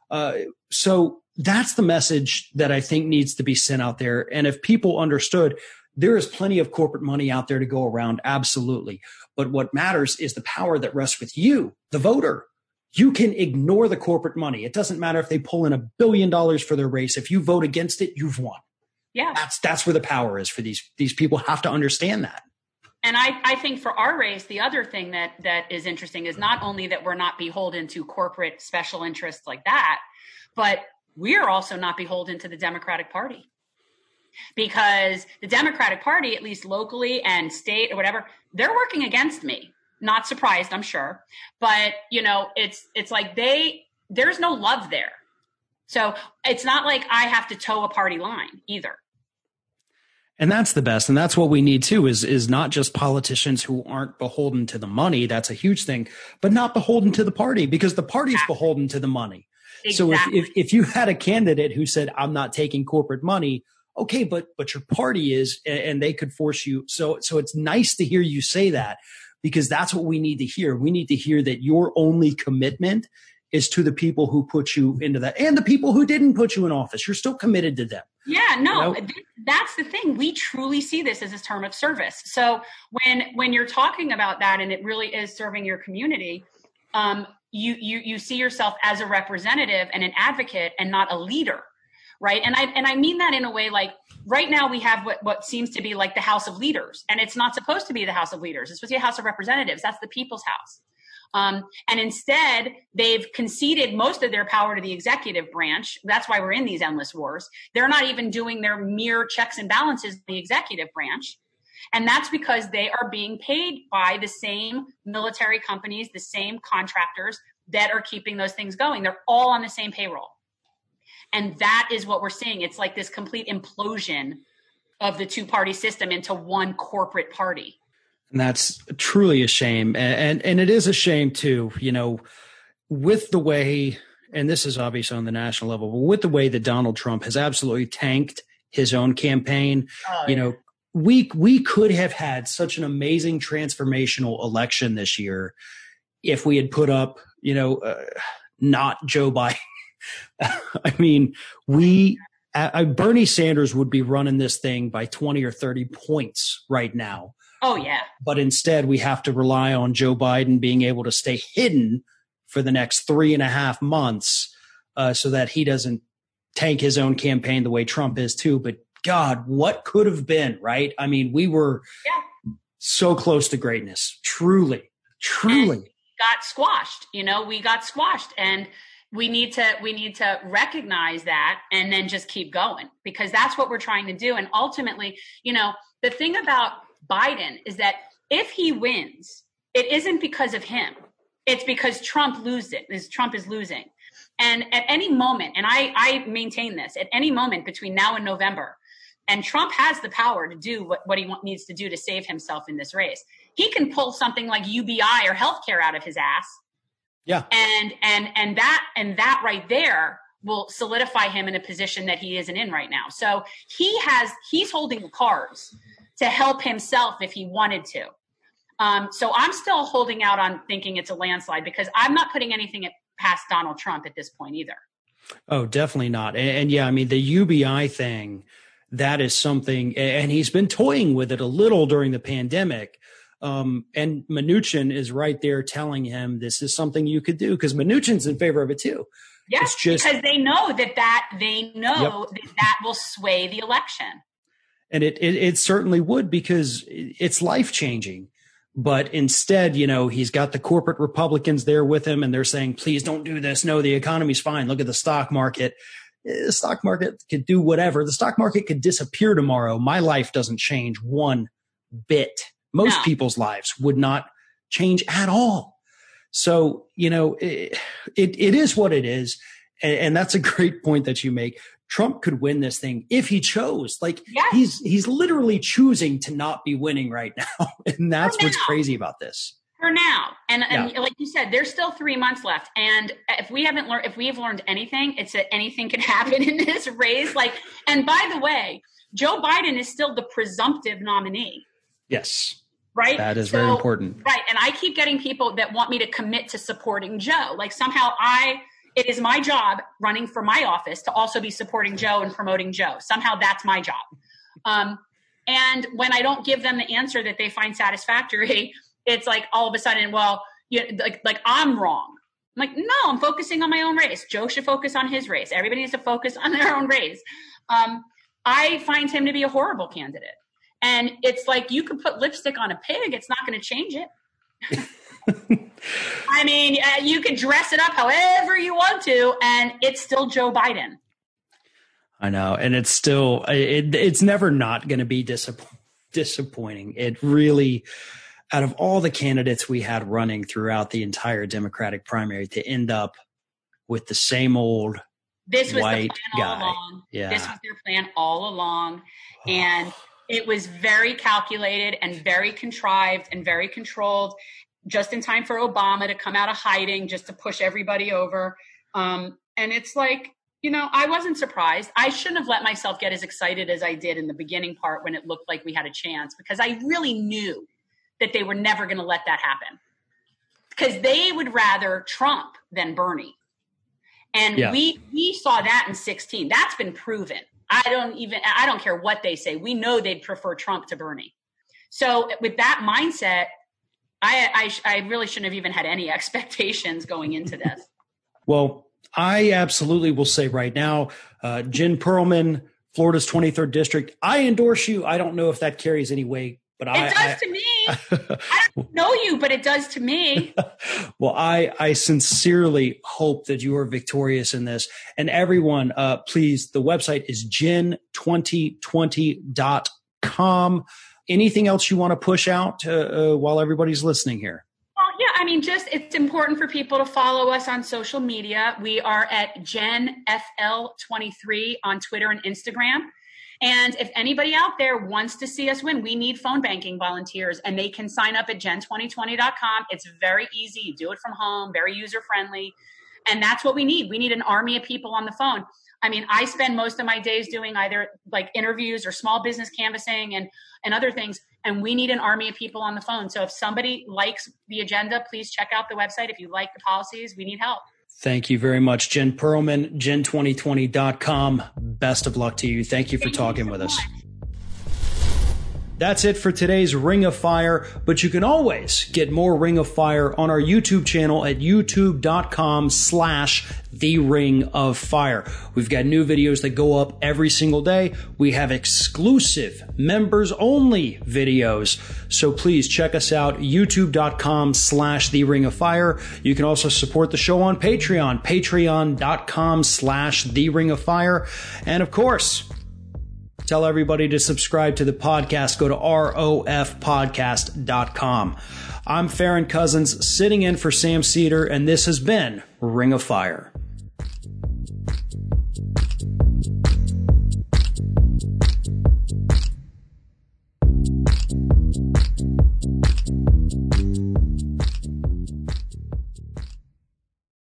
So that's the message that I think needs to be sent out there. And if people understood, there is plenty of corporate money out there to go around. Absolutely. But what matters is the power that rests with you, the voter. You can ignore the corporate money. It doesn't matter if they pull in $1 billion for their race. If you vote against it, you've won. Yeah. That's where the power is for these people. Have to understand that. And I think for our race, the other thing that is interesting is not only that we're not beholden to corporate special interests like that, but we're also not beholden to the Democratic Party. Because the Democratic Party, at least locally and state or whatever, they're working against me. Not surprised, I'm sure. But, it's like there's no love there. So it's not like I have to toe a party line either. And that's the best. And that's what we need too, is not just politicians who aren't beholden to the money. That's a huge thing, but not beholden to the party, because the party's beholden to the money. Exactly. So if you had a candidate who said, I'm not taking corporate money, okay, but your party is, and they could force you. So it's nice to hear you say that, because that's what we need to hear. We need to hear that your only commitment is to the people who put you into that, and the people who didn't put you in office. You're still committed to them. Yeah, no, that's the thing. We truly see this as a term of service. So when you're talking about that, and it really is serving your community, you see yourself as a representative and an advocate and not a leader, right? And I mean that in a way, like right now we have what seems to be like the House of Leaders, and it's not supposed to be the House of Leaders. It's supposed to be a House of Representatives. That's the people's house. And instead, they've conceded most of their power to the executive branch. That's why we're in these endless wars. They're not even doing their mere checks and balances in the executive branch. And that's because they are being paid by the same military companies, the same contractors that are keeping those things going. They're all on the same payroll. And that is what we're seeing. It's like this complete implosion of the two-party system into one corporate party. And that's truly a shame. And it is a shame too, with the way, and this is obviously on the national level, but with the way that Donald Trump has absolutely tanked his own campaign, we could have had such an amazing transformational election this year if we had put up, not Joe Biden. I mean, Bernie Sanders would be running this thing by 20 or 30 points right now. Oh, yeah. But instead, we have to rely on Joe Biden being able to stay hidden for the next 3.5 months so that he doesn't tank his own campaign the way Trump is too. But God, what could have been, right? I mean, we were so close to greatness. Truly. And got squashed. We got squashed. And we need to recognize that and then just keep going, because that's what we're trying to do. And ultimately, the thing about Biden is that if he wins, it isn't because of him. It's because Trump is losing. And at any moment, and I maintain this, at any moment between now and November, And Trump has the power to do what he needs to do to save himself in this race. He can pull something like UBI or healthcare out of his ass. Yeah. And that right there will solidify him in a position that he isn't in right now. So he's holding the cards to help himself if he wanted to. So I'm still holding out on thinking it's a landslide because I'm not putting anything past Donald Trump at this point either. Oh, definitely not. And yeah, I mean, the UBI thing, that is something, and he's been toying with it a little during the pandemic. And Mnuchin is right there telling him this is something you could do because Mnuchin's in favor of it too. Yes, because they know that will sway the election. And it certainly would because it's life changing. But instead, he's got the corporate Republicans there with him and they're saying, please don't do this. No, the economy's fine. Look at the stock market. The stock market could do whatever. The stock market could disappear tomorrow. My life doesn't change one bit. Most people's lives would not change at all. So, it is what it is. And that's a great point that you make. Trump could win this thing if he chose. He's literally choosing to not be winning right now. And that's what's crazy about this. For now. And like you said, there's still 3 months left. And if we have learned anything, it's that anything can happen in this race. And by the way, Joe Biden is still the presumptive nominee. Yes. Right. That is very important. Right. And I keep getting people that want me to commit to supporting Joe. Somehow it is my job running for my office to also be supporting Joe and promoting Joe. Somehow that's my job. And when I don't give them the answer that they find satisfactory, it's like all of a sudden, I'm wrong. I'm like, no, I'm focusing on my own race. Joe should focus on his race. Everybody needs to focus on their own race. I find him to be a horrible candidate. And it's like you could put lipstick on a pig. It's not going to change it. I mean, you could dress it up however you want to, and it's still Joe Biden. I know. And it's still, it's never not going to be disappointing. It really, out of all the candidates we had running throughout the entire Democratic primary, to end up with the same old white guy. Yeah. This was their plan all along. And it was very calculated and very contrived and very controlled, just in time for Obama to come out of hiding, just to push everybody over. And it's like, I wasn't surprised. I shouldn't have let myself get as excited as I did in the beginning part when it looked like we had a chance, because I really knew that they were never going to let that happen, because they would rather Trump than Bernie. And we saw that in 2016. That's been proven. I don't care what they say. We know they'd prefer Trump to Bernie. So with that mindset, I really shouldn't have even had any expectations going into this. Well, I absolutely will say right now, Jen Perlman, Florida's 23rd district, I endorse you. I don't know if that carries any weight, but it does to me. I don't know you, but it does to me. Well, I sincerely hope that you are victorious in this. And everyone, please, the website is jen2020.com. Anything else you want to push out while everybody's listening here? Well, yeah, I mean, it's important for people to follow us on social media. We are at JenFL23 on Twitter and Instagram. And if anybody out there wants to see us win, we need phone banking volunteers, and they can sign up at jen2020.com. It's very easy. You do it from home, very user-friendly. And that's what we need. We need an army of people on the phone. I mean, I spend most of my days doing either interviews or small business canvassing and other things. And we need an army of people on the phone. So if somebody likes the agenda, please check out the website. If you like the policies, we need help. Thank you very much, Jen Perlman, jen2020.com. Best of luck to you. Thank you for talking with us. That's it for today's Ring of Fire, but you can always get more Ring of Fire on our YouTube channel at youtube.com/The Ring of Fire. We've got new videos that go up every single day. We have exclusive members only videos. So please check us out, youtube.com/The Ring of Fire. You can also support the show on Patreon, patreon.com/The Ring of Fire. And of course, tell everybody to subscribe to the podcast. Go to rofpodcast.com. I'm Farron Cousins, sitting in for Sam Cedar, and this has been Ring of Fire.